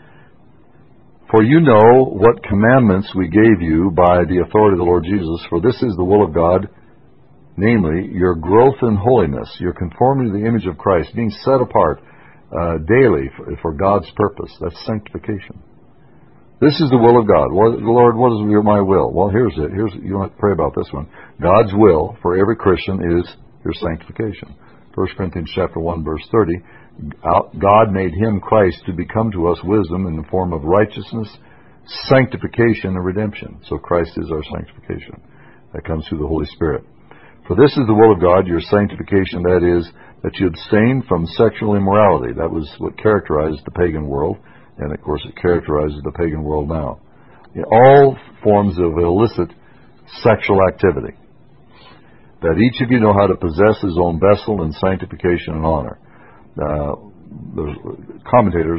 For you know what commandments we gave you by the authority of the Lord Jesus, for this is the will of God, namely, your growth in holiness, your conformity to the image of Christ, being set apart uh, daily for, for God's purpose. That's sanctification. This is the will of God. What, Lord, what is your, my will? Well, here's it. Here's you don't have to pray about this one. God's will for every Christian is your sanctification. First Corinthians chapter one, verse thirty. God made him, Christ, to become to us wisdom in the form of righteousness, sanctification, and redemption. So Christ is our sanctification. That comes through the Holy Spirit. For this is the will of God, your sanctification, that is, that you abstain from sexual immorality. That was what characterized the pagan world, and of course it characterizes the pagan world now. In all forms of illicit sexual activity. That each of you know how to possess his own vessel in sanctification and honor. Uh, the commentators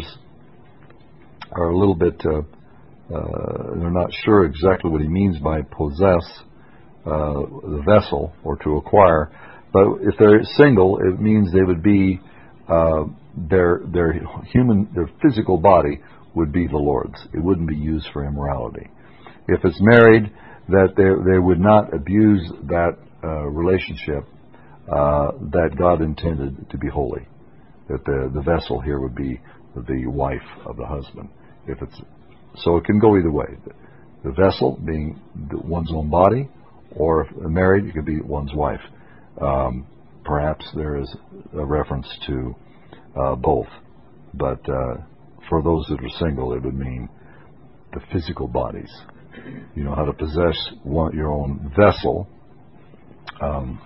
are a little bit, uh, uh, they're not sure exactly what he means by possess uh, the vessel or to acquire. But if they're single, it means they would be, uh, their their human, their physical body would be the Lord's. It wouldn't be used for immorality. If it's married, that they, they would not abuse that uh, relationship uh, that God intended to be holy. That the, the vessel here would be the wife of the husband. If it's so, it can go either way. The vessel being one's own body, or if married, it could be one's wife. Um, perhaps there is a reference to uh, both, but uh, for those that are single, it would mean the physical bodies. You know how to possess one, your own vessel. Um,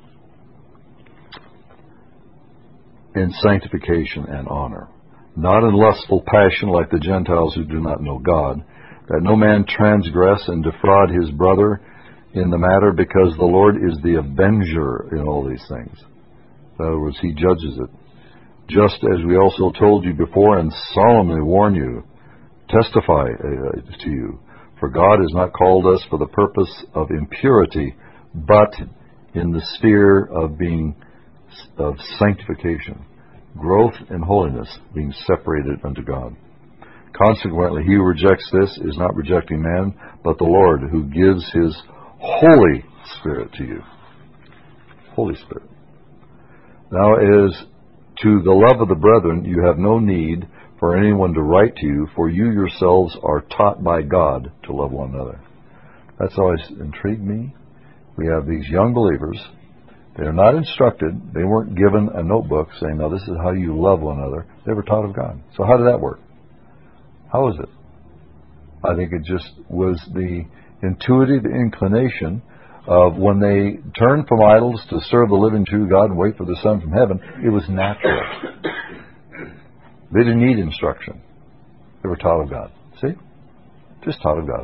in sanctification and honor, not in lustful passion like the Gentiles who do not know God, that no man transgress and defraud his brother in the matter, because the Lord is the avenger in all these things. In other words, he judges it. Just as we also told you before and solemnly warn you, testify uh, to you, for God has not called us for the purpose of impurity, but in the sphere of being of sanctification, growth in holiness, being separated unto God. Consequently, he who rejects this is not rejecting man, but the Lord, who gives his Holy Spirit to you. Holy Spirit. Now, as to the love of the brethren, you have no need for anyone to write to you, for you yourselves are taught by God to love one another. That's always intrigued me. We have these young believers. They're not instructed. They weren't given a notebook saying, now this is how you love one another. They were taught of God. So how did that work? How is it? I think it just was the intuitive inclination of when they turned from idols to serve the living true God and wait for the Son from heaven, it was natural. They didn't need instruction. They were taught of God. See? Just taught of God.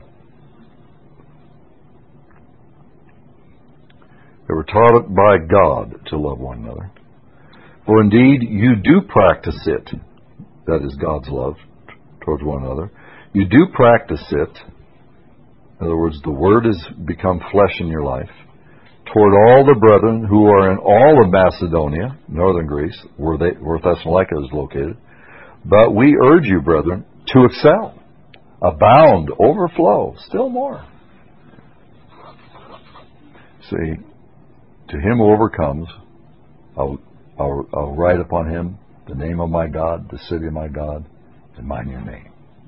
They were taught by God to love one another. For indeed, you do practice it. That is God's love towards one another. You do practice it. In other words, the Word has become flesh in your life. Toward all the brethren who are in all of Macedonia, northern Greece, where, they, where Thessalonica is located. But we urge you, brethren, to excel, abound, overflow, still more. See, to him who overcomes, I'll, I'll, I'll write upon him the name of my God, the city of my God, and my new name.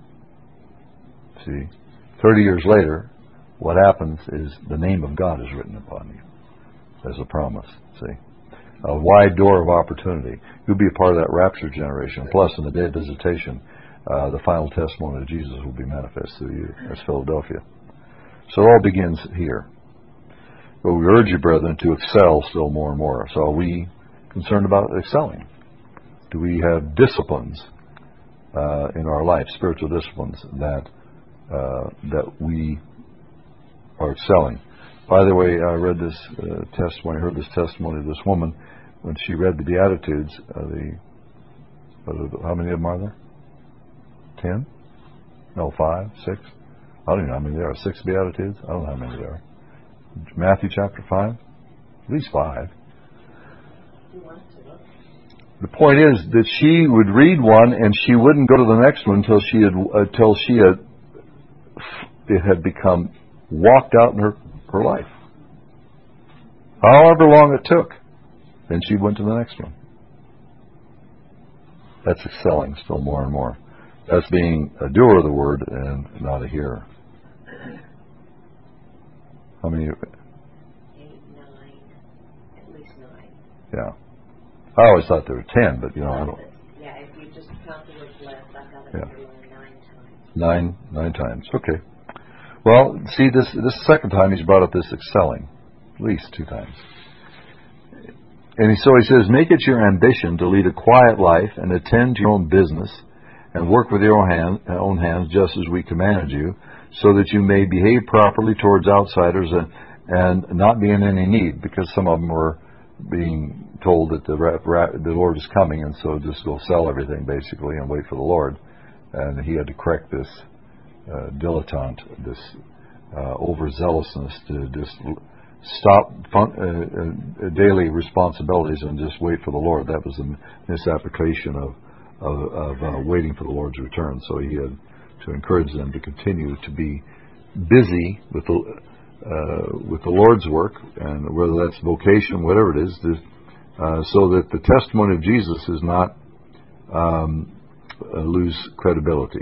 See, thirty years later, what happens is the name of God is written upon you as a promise. See, a wide door of opportunity. You'll be a part of that rapture generation. Plus, in the day of visitation, uh, the final testimony of Jesus will be manifest through you. That's Philadelphia. So it all begins here. But we urge you, brethren, to excel still more and more. So are we concerned about excelling? Do we have disciplines uh, in our life, spiritual disciplines, that uh, that we are excelling? By the way, I read this uh, testimony, I heard this testimony of this woman when she read the Beatitudes. Uh, the, uh, how many of them are there? Ten? No, five? Six? I don't even know how many there are. Six Beatitudes? I don't know how many there are. Matthew chapter five? At least five. The point is that she would read one and she wouldn't go to the next one until she had until she had it had become walked out in her, her life. However long it took. Then she went to the next one. That's excelling still more and more. That's being a doer of the word and not a hearer. How many? Eight, nine, at least nine. Yeah. I always thought there were ten, but you know, I don't. Yeah, if you just count the words left, I've got it Yeah. underlined nine times. Nine, nine times. Okay. Well, see, this this second time he's brought up this excelling, at least two times. And he, so he says, make it your ambition to lead a quiet life and attend to your own business and work with your own, hand, own hands just as we commanded you, so that you may behave properly towards outsiders and, and not be in any need, because some of them were being told that the, the Lord is coming, and so just go sell everything basically and wait for the Lord. And he had to correct this uh, dilettante, this uh, overzealousness to just stop fun, uh, uh, daily responsibilities and just wait for the Lord. That was the misapplication of of, of uh, waiting for the Lord's return. So he had to encourage them to continue to be busy with the uh, with the Lord's work, and whether that's vocation, whatever it is, to, uh, so that the testimony of Jesus is not um, uh, lose credibility.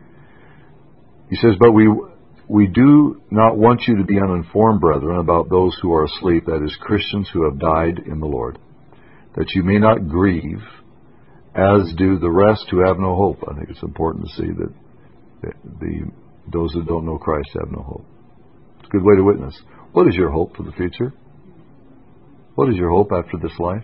He says, but we we do not want you to be uninformed, brethren, about those who are asleep, that is, Christians who have died in the Lord, that you may not grieve, as do the rest who have no hope. I think it's important to see that the, the those that don't know Christ have no hope. It's a good way to witness. What is your hope for the future? What is your hope after this life?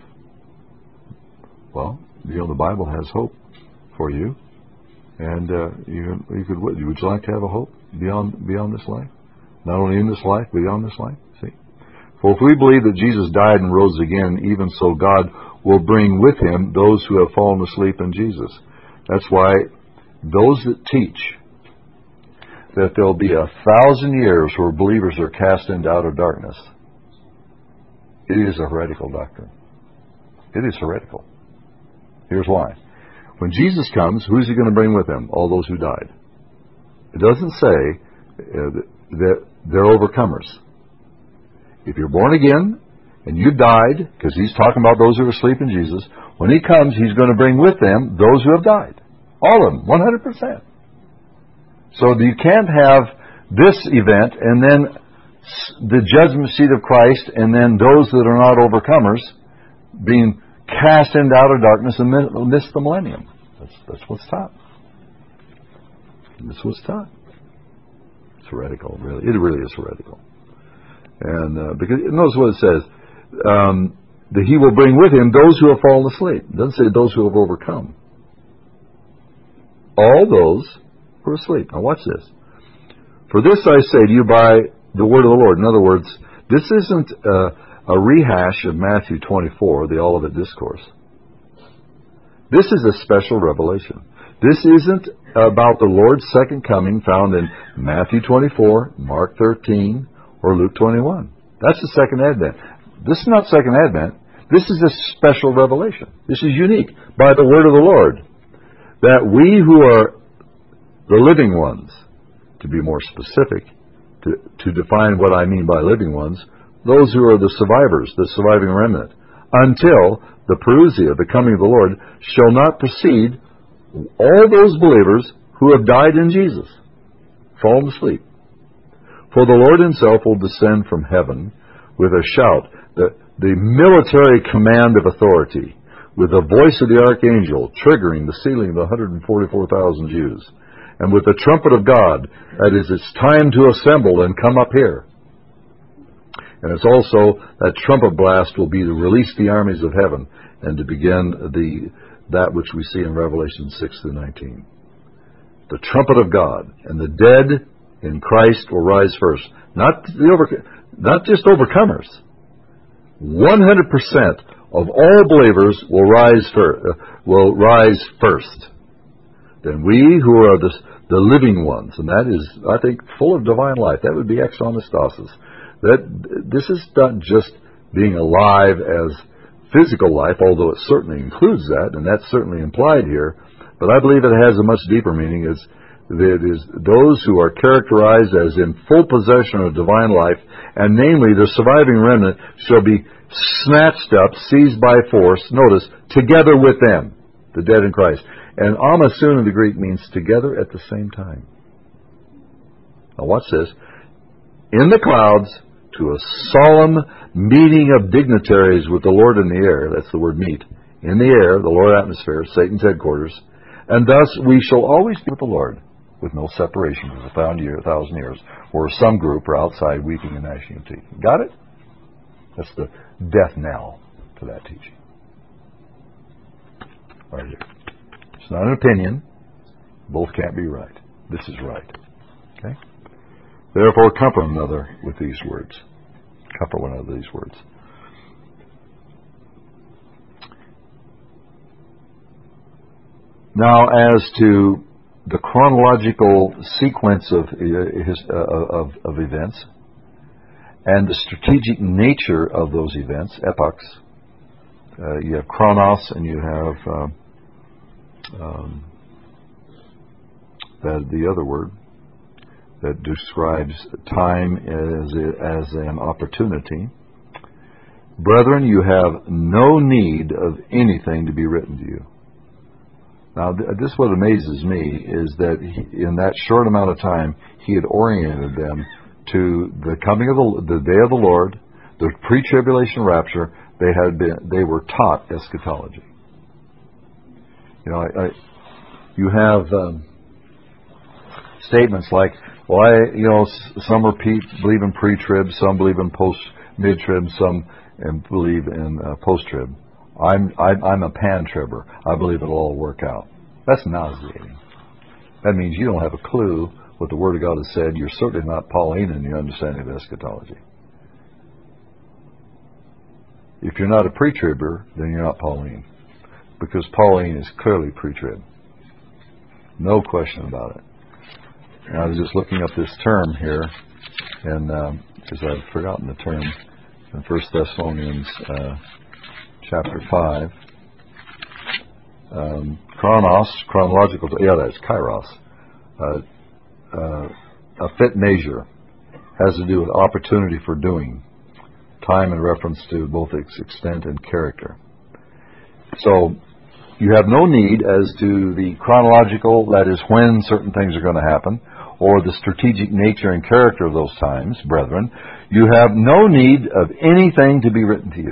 Well, you know, the Bible has hope for you. And uh, you, you could, would you like to have a hope beyond beyond this life? Not only in this life, but beyond this life? See? For if we believe that Jesus died and rose again, even so God will bring with him those who have fallen asleep in Jesus. That's why those that teach that there'll be a thousand years where believers are cast into outer darkness, it is a heretical doctrine. It is heretical. Here's why. When Jesus comes, who's he going to bring with him? All those who died. It doesn't say uh, that they're overcomers. If you're born again and you died, because he's talking about those who are asleep in Jesus, when he comes, he's going to bring with them those who have died. All of them, one hundred percent. So you can't have this event and then the judgment seat of Christ and then those that are not overcomers being cast into outer darkness and miss the millennium. That's, that's what's taught. That's what's taught. It's heretical, really. It really is heretical. And uh, because notice what it says, um, that he will bring with him those who have fallen asleep. It doesn't say those who have overcome. All those who are asleep. Now watch this. For this I say to you by the word of the Lord. In other words, this isn't uh, a rehash of Matthew twenty-four, the Olivet Discourse. This is a special revelation. This isn't about the Lord's second coming found in Matthew twenty-four, Mark thirteen, or Luke twenty-one. That's the second advent. This is not second advent. This is a special revelation. This is unique by the word of the Lord. That we who are the living ones, to be more specific, to, to define what I mean by living ones, those who are the survivors, the surviving remnant, until the parousia, the coming of the Lord, shall not precede all those believers who have died in Jesus, fallen asleep. For the Lord himself will descend from heaven with a shout, the, the military command of authority, with the voice of the archangel, triggering the sealing of the one hundred forty-four thousand Jews, and with the trumpet of God, that is, it's time to assemble and come up here. And it's also that trumpet blast will be to release the armies of heaven and to begin the that which we see in Revelation six through nineteen. The trumpet of God, and the dead in Christ will rise first. Not the over, not just overcomers. one hundred percent of all believers will rise first. Uh, will rise first. Then we who are the, the living ones, and that is, I think, full of divine life. That would be ex anastasis. That this is not just being alive as physical life, although it certainly includes that, and that's certainly implied here. But I believe it has a much deeper meaning. Is that it is those who are characterized as in full possession of divine life, and namely the surviving remnant shall be snatched up, seized by force. Notice, together with them, the dead in Christ. And amasun in the Greek means together at the same time. Now watch this. In the clouds, to a solemn meeting of dignitaries with the Lord in the air. That's the word meet. In the air, the lower atmosphere, Satan's headquarters. And thus we shall always be with the Lord, with no separation for a thousand, year, a thousand years, or some group are outside weeping and gnashing of teeth. Got it? That's the death knell to that teaching. Right here. It's not an opinion. Both can't be right. This is right. Okay? Therefore, comfort one another with these words. Comfort one another with these words. Now, as to the chronological sequence of, uh, his, uh, of, of events and the strategic nature of those events, epochs, uh, you have chronos and you have uh, um, the, the other word that describes time as, a, as an opportunity. Brethren, you have no need of anything to be written to you. Now, this what amazes me is that he, in that short amount of time, he had oriented them to the coming of the, the day of the Lord, the pre-tribulation rapture. They had been, they were taught eschatology. You know, I, I, you have um, statements like, "Well, I, you know, some are pe- believe in pre-trib, some believe in post mid-trib, some and believe in uh, post-trib." I'm, I'm I'm a pan-tribber. I believe it'll all work out. That's nauseating. That means you don't have a clue what the Word of God has said. You're certainly not Pauline in your understanding of eschatology. If you're not a pre-tribber, then you're not Pauline, because Pauline is clearly pre-trib. No question about it. And I was just looking up this term here, and because um, I've forgotten the term in First Thessalonians. Uh, Chapter five, um, chronos, chronological, yeah, that's kairos. Uh, uh, a fit measure has to do with opportunity for doing, time in reference to both its extent and character. So you have no need as to the chronological, that is when certain things are going to happen, or the strategic nature and character of those times, brethren. You have no need of anything to be written to you.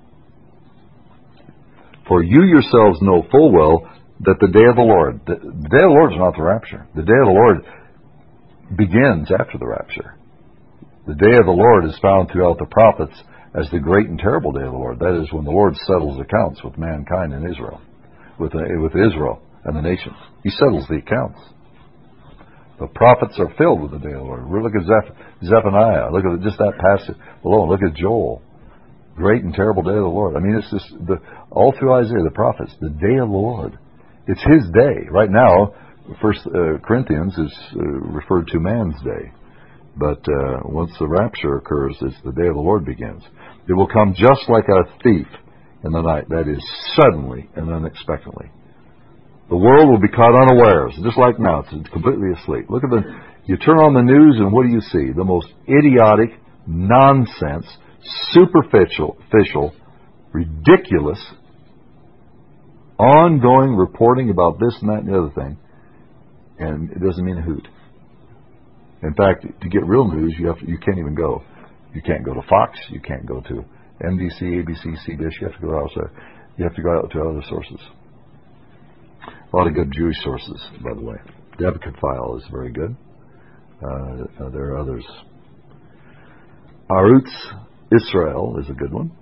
For you yourselves know full well that the day of the Lord, the, the day of the Lord is not the rapture. The day of the Lord begins after the rapture. The day of the Lord is found throughout the prophets as the great and terrible day of the Lord. That is when the Lord settles accounts with mankind and Israel, with, uh, with Israel and the nations. He settles the accounts. The prophets are filled with the day of the Lord. Look at Zeph- Zephaniah. Look at just that passage alone. Look at Joel. Great and terrible day of the Lord. I mean, it's just the, all through Isaiah, the prophets, the day of the Lord. It's His day. Right now, First uh, Corinthians is uh, referred to man's day. But uh, once the rapture occurs, it's the day of the Lord begins. It will come just like a thief in the night. That is, suddenly and unexpectedly. The world will be caught unawares, just like now. It's completely asleep. Look at the, you turn on the news and what do you see? The most idiotic, nonsense, superficial, official, ridiculous, ongoing reporting about this and that and the other thing. And it doesn't mean a hoot. In fact, to get real news, you have to, you can't even go. You can't go to Fox. You can't go to N B C, A B C, C B S. You have to go outside. You have to go out to other sources. A lot of good Jewish sources, by the way. The Advocate File is very good. Uh, there are others. Arutz Israel is a good one.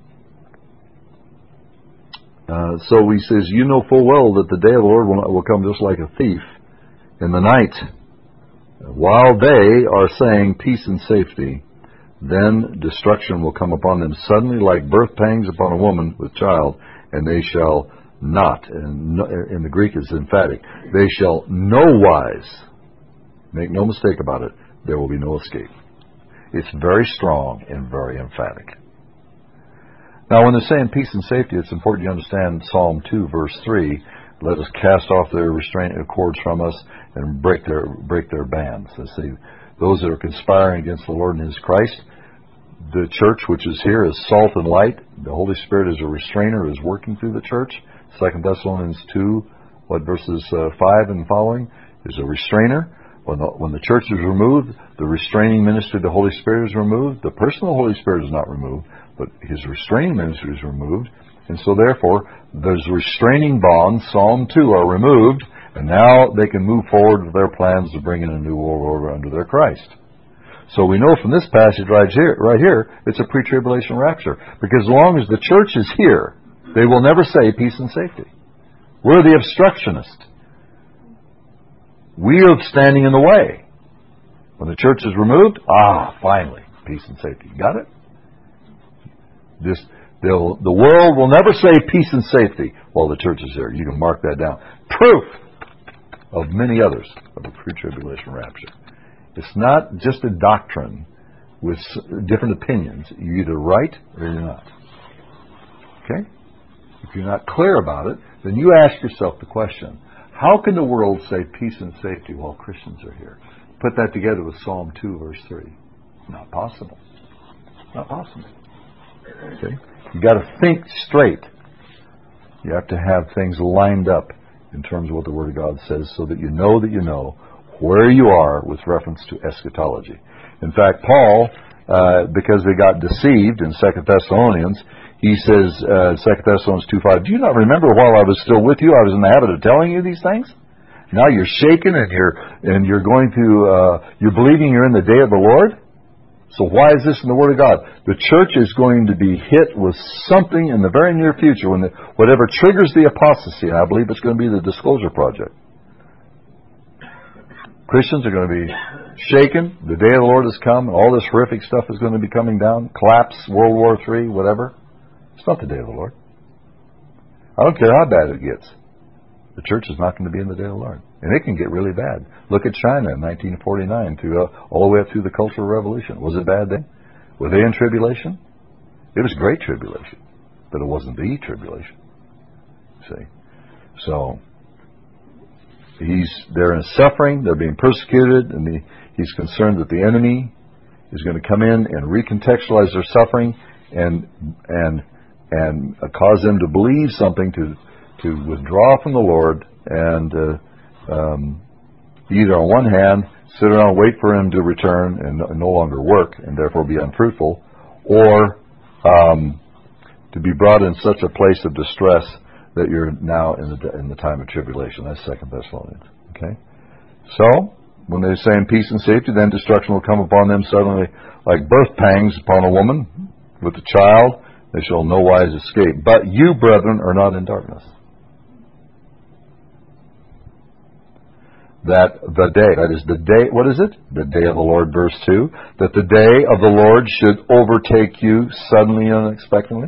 Uh, so he says, you know full well that the day of the Lord will, will come just like a thief in the night. While they are saying peace and safety, then destruction will come upon them suddenly like birth pangs upon a woman with child, and they shall not, and in the Greek is emphatic, they shall no wise, make no mistake about it, there will be no escape. It's very strong and very emphatic. Now when they're saying peace and safety, it's important you understand Psalm two verse three, let us cast off their restraint cords from us and break their break their bands. They say those that are conspiring against the Lord and His Christ, the church which is here is salt and light. The Holy Spirit is a restrainer, is working through the church. Second Thessalonians two, what verses uh, five and following, is a restrainer. When the, when the church is removed, the restraining ministry of the Holy Spirit is removed. The person of the Holy Spirit is not removed, but His restraining ministry is removed. And so therefore, those restraining bonds, Psalm two, are removed, and now they can move forward with their plans to bring in a new world order under their Christ. So we know from this passage right here, right here, it's a pre-tribulation rapture. Because as long as the church is here, they will never say peace and safety. We're the obstructionist. We are standing in the way. When the church is removed, ah, finally, peace and safety. Got it? This, they'll, the world will never say peace and safety while the church is here. You can mark that down. Proof of many others of the pre-tribulation rapture. It's not just a doctrine with different opinions. You're either right or you're not. Okay? If you're not clear about it, then you ask yourself the question, how can the world say peace and safety while Christians are here? Put that together with Psalm two, verse three. Not possible. Not possible. Okay? You've got to think straight. You have to have things lined up in terms of what the Word of God says so that you know that you know where you are with reference to eschatology. In fact, Paul, uh, because they got deceived in Second Thessalonians, he says, uh, Second Thessalonians two five, do you not remember while I was still with you, I was in the habit of telling you these things? Now you're shaken and you're and you're going to uh, you're believing you're in the day of the Lord. So why is this in the Word of God? The church is going to be hit with something in the very near future, when the, whatever triggers the apostasy. And I believe it's going to be the Disclosure Project. Christians are going to be shaken. The day of the Lord has come. And all this horrific stuff is going to be coming down. Collapse, World War Three, whatever. It's not the day of the Lord. I don't care how bad it gets. The church is not going to be in the day of the Lord. And it can get really bad. Look at China in nineteen forty-nine to uh, all the way up through the Cultural Revolution. Was it bad then? Were they in tribulation? It was great tribulation. But it wasn't the tribulation. See? So, he's they're in suffering, they're being persecuted, and the, he's concerned that the enemy is going to come in and recontextualize their suffering and and and uh, cause them to believe something, to to withdraw from the Lord, and uh, um, either on one hand sit around and wait for Him to return and, and no longer work and therefore be unfruitful, or um, to be brought in such a place of distress that you're now in the in the time of tribulation. That's Second Thessalonians. Okay, so When they say in peace and safety, then destruction will come upon them suddenly like birth pangs upon a woman with a child. They shall no wise escape. But you, brethren, are not in darkness. That the day, that is the day, what is it? The day of the Lord, verse two. That the day of the Lord should overtake you suddenly and unexpectedly.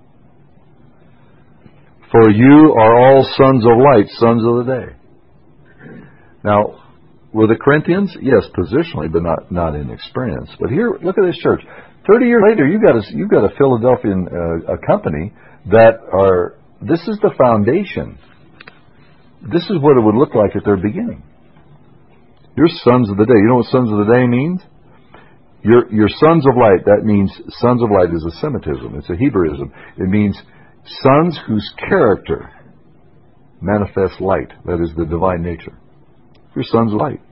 For you are all sons of light, sons of the day. Now, were the Corinthians? Yes, positionally, but not, not in experience. But here, look at this church. Thirty years later, you've got a, you've got a Philadelphian uh, a company that are, this is the foundation. This is what it would look like at their beginning. You're sons of the day. You know what sons of the day means? You're, you're sons of light. That means sons of light is a Semitism. It's a Hebraism. It means sons whose character manifests light. That is the divine nature. You're sons of light.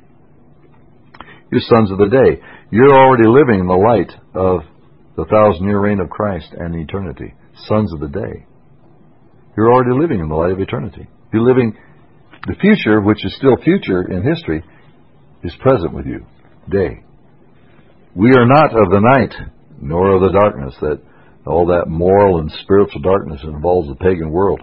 You're sons of the day. You're already living in the light of the thousand-year reign of Christ and eternity. Sons of the day. You're already living in the light of eternity. You're living the future, which is still future in history, is present with you. Day. We are not of the night, nor of the darkness, that all that moral and spiritual darkness involves the pagan world.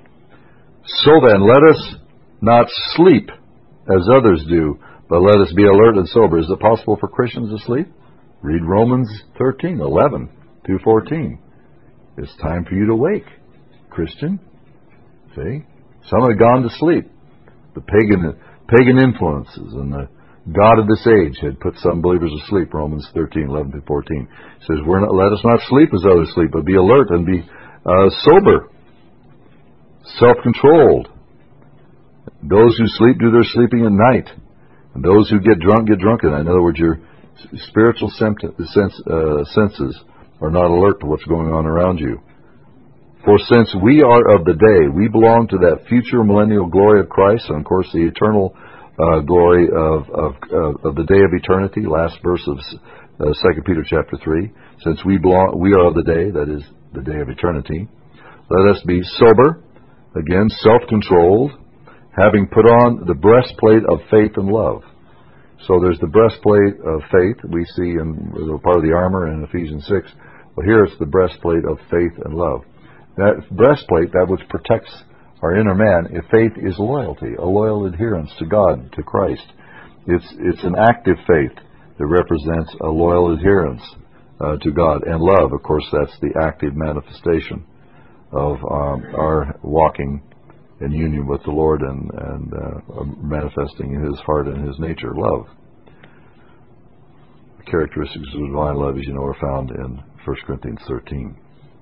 So then, let us not sleep as others do, but let us be alert and sober. Is it possible for Christians to sleep? Read Romans thirteen, eleven through fourteen. It's time for you to wake, Christian. See? Some have gone to sleep. The pagan pagan influences and the God of this age had put some believers asleep. Romans thirteen, eleven through fourteen. It says, We're not, let us not sleep as others sleep, but be alert and be uh, sober, self-controlled. Those who sleep do their sleeping at night. And those who get drunk, get drunk at night. In other words, your spiritual sense, uh, senses are not alert to what's going on around you. For since we are of the day, we belong to that future millennial glory of Christ, and of course the eternal uh, glory of, of, uh, of the day of eternity, last verse of uh, Second Peter chapter three. Since we belong, we are of the day, that is the day of eternity, let us be sober, again, self-controlled, having put on the breastplate of faith and love. So there's the breastplate of faith we see in the part of the armor in Ephesians six. Well, here it's the breastplate of faith and love. That breastplate, that which protects our inner man, if faith is loyalty, a loyal adherence to God, to Christ. It's it's an active faith that represents a loyal adherence uh, to God. And love, of course, that's the active manifestation of um, our walking in union with the Lord and, and uh, manifesting in His heart and His nature, love. The characteristics of divine love, as you know, are found in First Corinthians thirteen.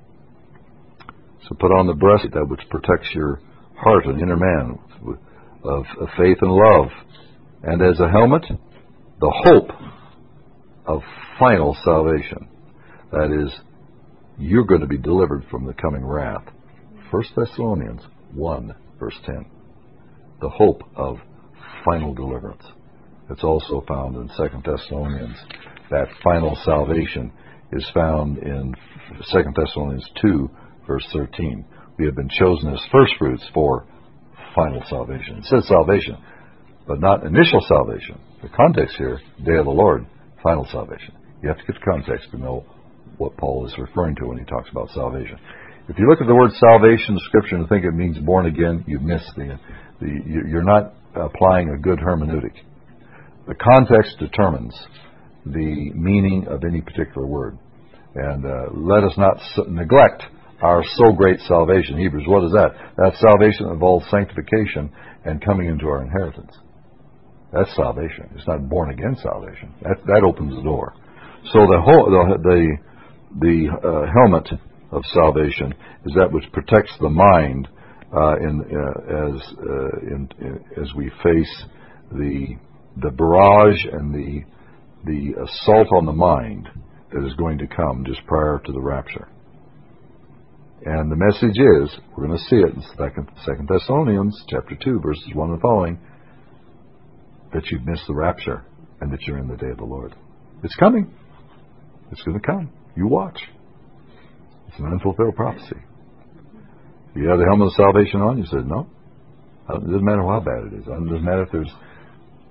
So put on the breastplate, that which protects your heart and inner man of, of faith and love. And as a helmet, the hope of final salvation. That is, you're going to be delivered from the coming wrath. First Thessalonians one, verse ten. The hope of final deliverance. It's also found in Second Thessalonians. That final salvation is found in Second Thessalonians two, verse thirteen. We have been chosen as first fruits for final salvation. It says salvation, but not initial salvation. The context here, day of the Lord, final salvation. You have to get the context to know what Paul is referring to when he talks about salvation. If you look at the word salvation in Scripture and think it means born again, you've missed the, the you're not applying a good hermeneutic. The context determines the meaning of any particular word. And uh, let us not neglect our so great salvation. Hebrews, what is that? That salvation involves sanctification and coming into our inheritance. That's salvation. It's not born again salvation. That that opens the door. So the whole, the the, the uh, helmet of salvation is that which protects the mind uh, in uh, as uh, in, in, as we face the the barrage and the the assault on the mind that is going to come just prior to the rapture. And the message is, we're going to see it in Second Thessalonians chapter two, verses one and following, that you've missed the rapture and that you're in the day of the Lord. It's coming. It's going to come. You watch. It's an unfulfilled prophecy. You have the helmet of salvation on? You said, no. It doesn't matter how bad it is. It doesn't matter if there's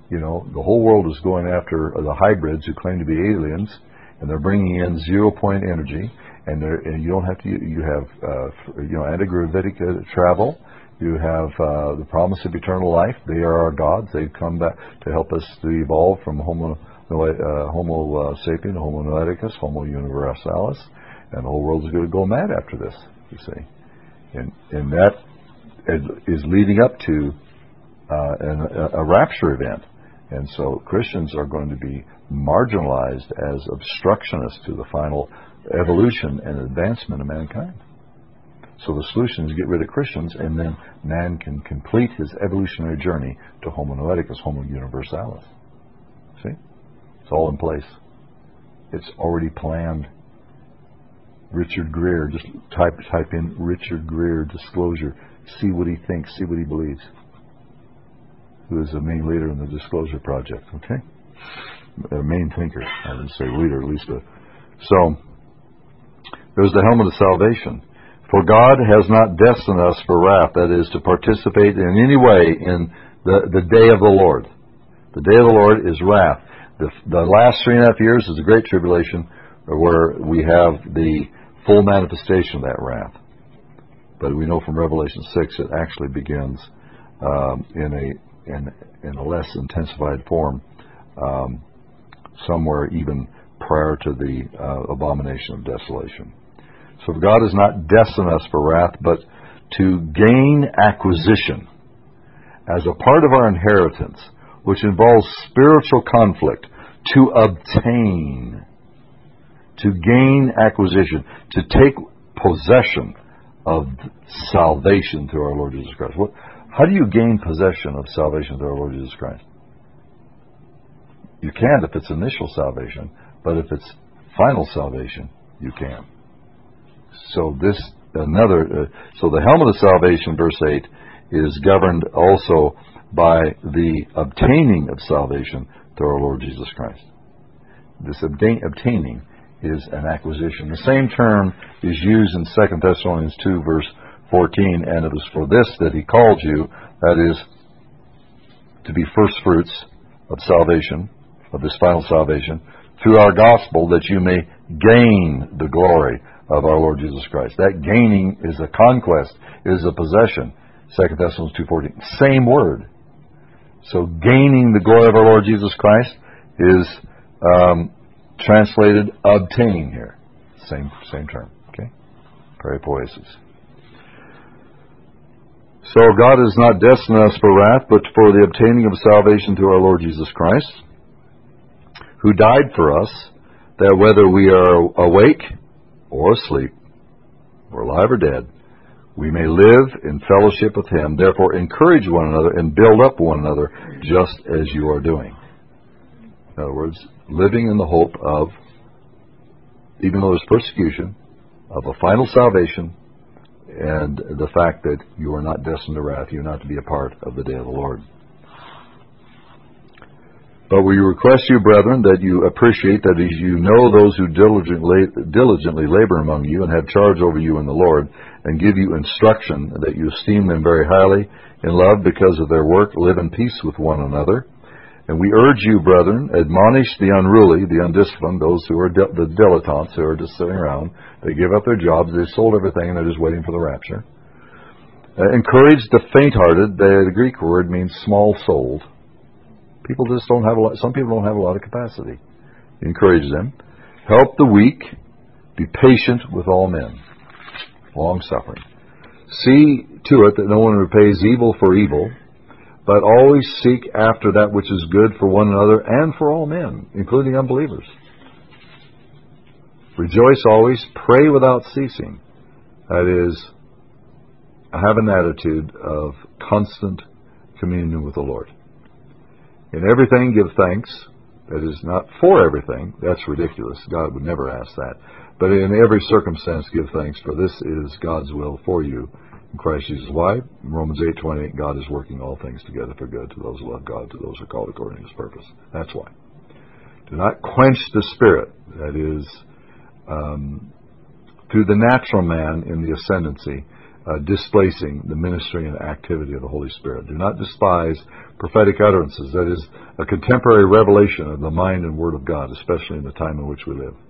You know, the whole world is going after the hybrids who claim to be aliens, and they're bringing in zero-point energy, and, and you don't have to. You have, uh, you know, anti-gravitic uh, travel. You have uh, the promise of eternal life. They are our gods. They've come back to help us to evolve from Homo, uh, homo uh, sapien, Homo noeticus, Homo universalis, and the whole world is going to go mad after this. You see, and and that is leading up to uh, an, a, a rapture event. And so Christians are going to be marginalized as obstructionists to the final evolution and advancement of mankind. So the solution is get rid of Christians, and then man can complete his evolutionary journey to Homo noeticus, Homo universalis. See? It's all in place. It's already planned. Richard Greer, just type type in Richard Greer disclosure. See what he thinks, see what he believes. Who is the main leader in the Disclosure Project, okay? A main thinker, I didn't say leader, at least a... So, there's the helmet of salvation. For God has not destined us for wrath, that is, to participate in any way in the, the day of the Lord. The day of the Lord is wrath. The, the last three and a half years is the Great Tribulation, where we have the full manifestation of that wrath. But we know from Revelation six it actually begins um, in a In, in a less intensified form, um, somewhere even prior to the uh, abomination of desolation. So God has not destined us for wrath, but to gain acquisition as a part of our inheritance, which involves spiritual conflict, to obtain, to gain acquisition, to take possession of salvation through our Lord Jesus Christ. What, How do you gain possession of salvation through our Lord Jesus Christ? You can't if it's initial salvation, but if it's final salvation, you can. So this another. Uh, so the helmet of salvation, verse eight, is governed also by the obtaining of salvation through our Lord Jesus Christ. This obtain, obtaining is an acquisition. The same term is used in Second Thessalonians two, verse fourteen, and it was for this that he called you, that is, to be first fruits of salvation, of this final salvation, through our gospel, that you may gain the glory of our Lord Jesus Christ. That gaining is a conquest, is a possession. Second Thessalonians two fourteen. Same word. So gaining the glory of our Lord Jesus Christ is um, translated obtaining here. Same same term. Okay? Peripoiesis. So God has not destined us for wrath, but for the obtaining of salvation through our Lord Jesus Christ, who died for us, that whether we are awake or asleep, or alive or dead, we may live in fellowship with Him. Therefore, encourage one another and build up one another, just as you are doing. In other words, living in the hope of, even though there's persecution, of a final salvation, and the fact that you are not destined to wrath, you're not to be a part of the day of the Lord. But we request you, brethren, that you appreciate that as you know those who diligently, diligently labor among you and have charge over you in the Lord, and give you instruction, that you esteem them very highly in love because of their work, live in peace with one another. And we urge you, brethren, admonish the unruly, the undisciplined, those who are di- the dilettantes, who are just sitting around. They give up their jobs, they've sold everything, and they're just waiting for the rapture. Uh, encourage the faint-hearted. The, the Greek word means small-souled. People just don't have a lot. Some people don't have a lot of capacity. Encourage them. Help the weak. Be patient with all men. Long-suffering. See to it that no one repays evil for evil, but always seek after that which is good for one another and for all men, including unbelievers. Rejoice always, pray without ceasing. That is, have an attitude of constant communion with the Lord. In everything give thanks. That is, not for everything. That's ridiculous. God would never ask that. But in every circumstance give thanks, for this is God's will for you in Christ Jesus. Why? Romans eight twenty-eight, God is working all things together for good to those who love God, to those who are called according to His purpose. That's why. Do not quench the Spirit. That is, um, through the natural man in the ascendancy, uh, displacing the ministry and activity of the Holy Spirit. Do not despise prophetic utterances. That is a contemporary revelation of the mind and word of God, especially in the time in which we live.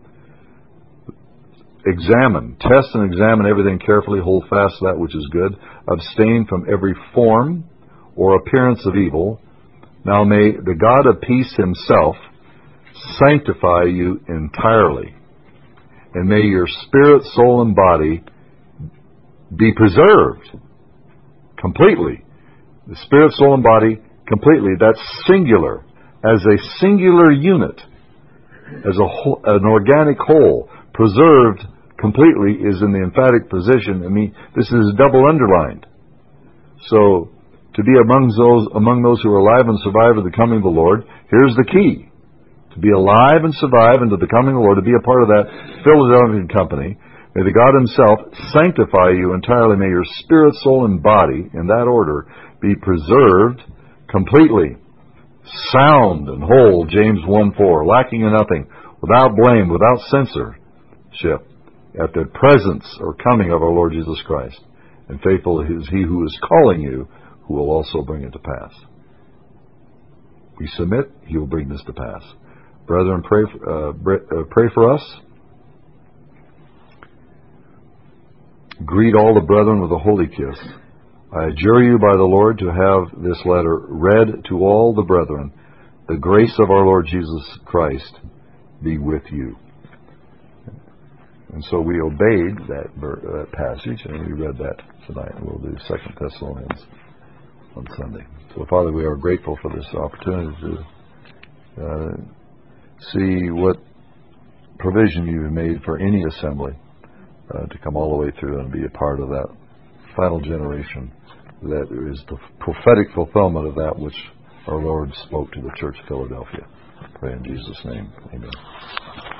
Examine, test and examine everything carefully. Hold fast to that which is good. Abstain from every form or appearance of evil. Now may the God of peace himself sanctify you entirely, and may your spirit, soul, and body be preserved completely. The spirit, soul, and body completely. That's singular. As a singular unit, as a whole, an organic whole, preserved completely is in the emphatic position. I mean, this is double underlined. So, to be among those among those who are alive and survive at the coming of the Lord, here's the key. To be alive and survive unto the coming of the Lord, to be a part of that Philadelphian company, may the God himself sanctify you entirely. May your spirit, soul, and body, in that order, be preserved completely, sound and whole, James one four, lacking in nothing, without blame, without censorship, at the presence or coming of our Lord Jesus Christ. And faithful is he who is calling you, who will also bring it to pass. We submit, he will bring this to pass. Brethren, pray, uh, uh, pray for us. Greet all the brethren with a holy kiss. I adjure you by the Lord to have this letter read to all the brethren. The grace of our Lord Jesus Christ be with you. And so we obeyed that, that passage, and we read that tonight. We'll do Second Thessalonians on Sunday. So, Father, we are grateful for this opportunity to uh, see what provision you have made for any assembly uh, to come all the way through and be a part of that final generation that is the prophetic fulfillment of that which our Lord spoke to the Church of Philadelphia. I pray in Jesus' name. Amen.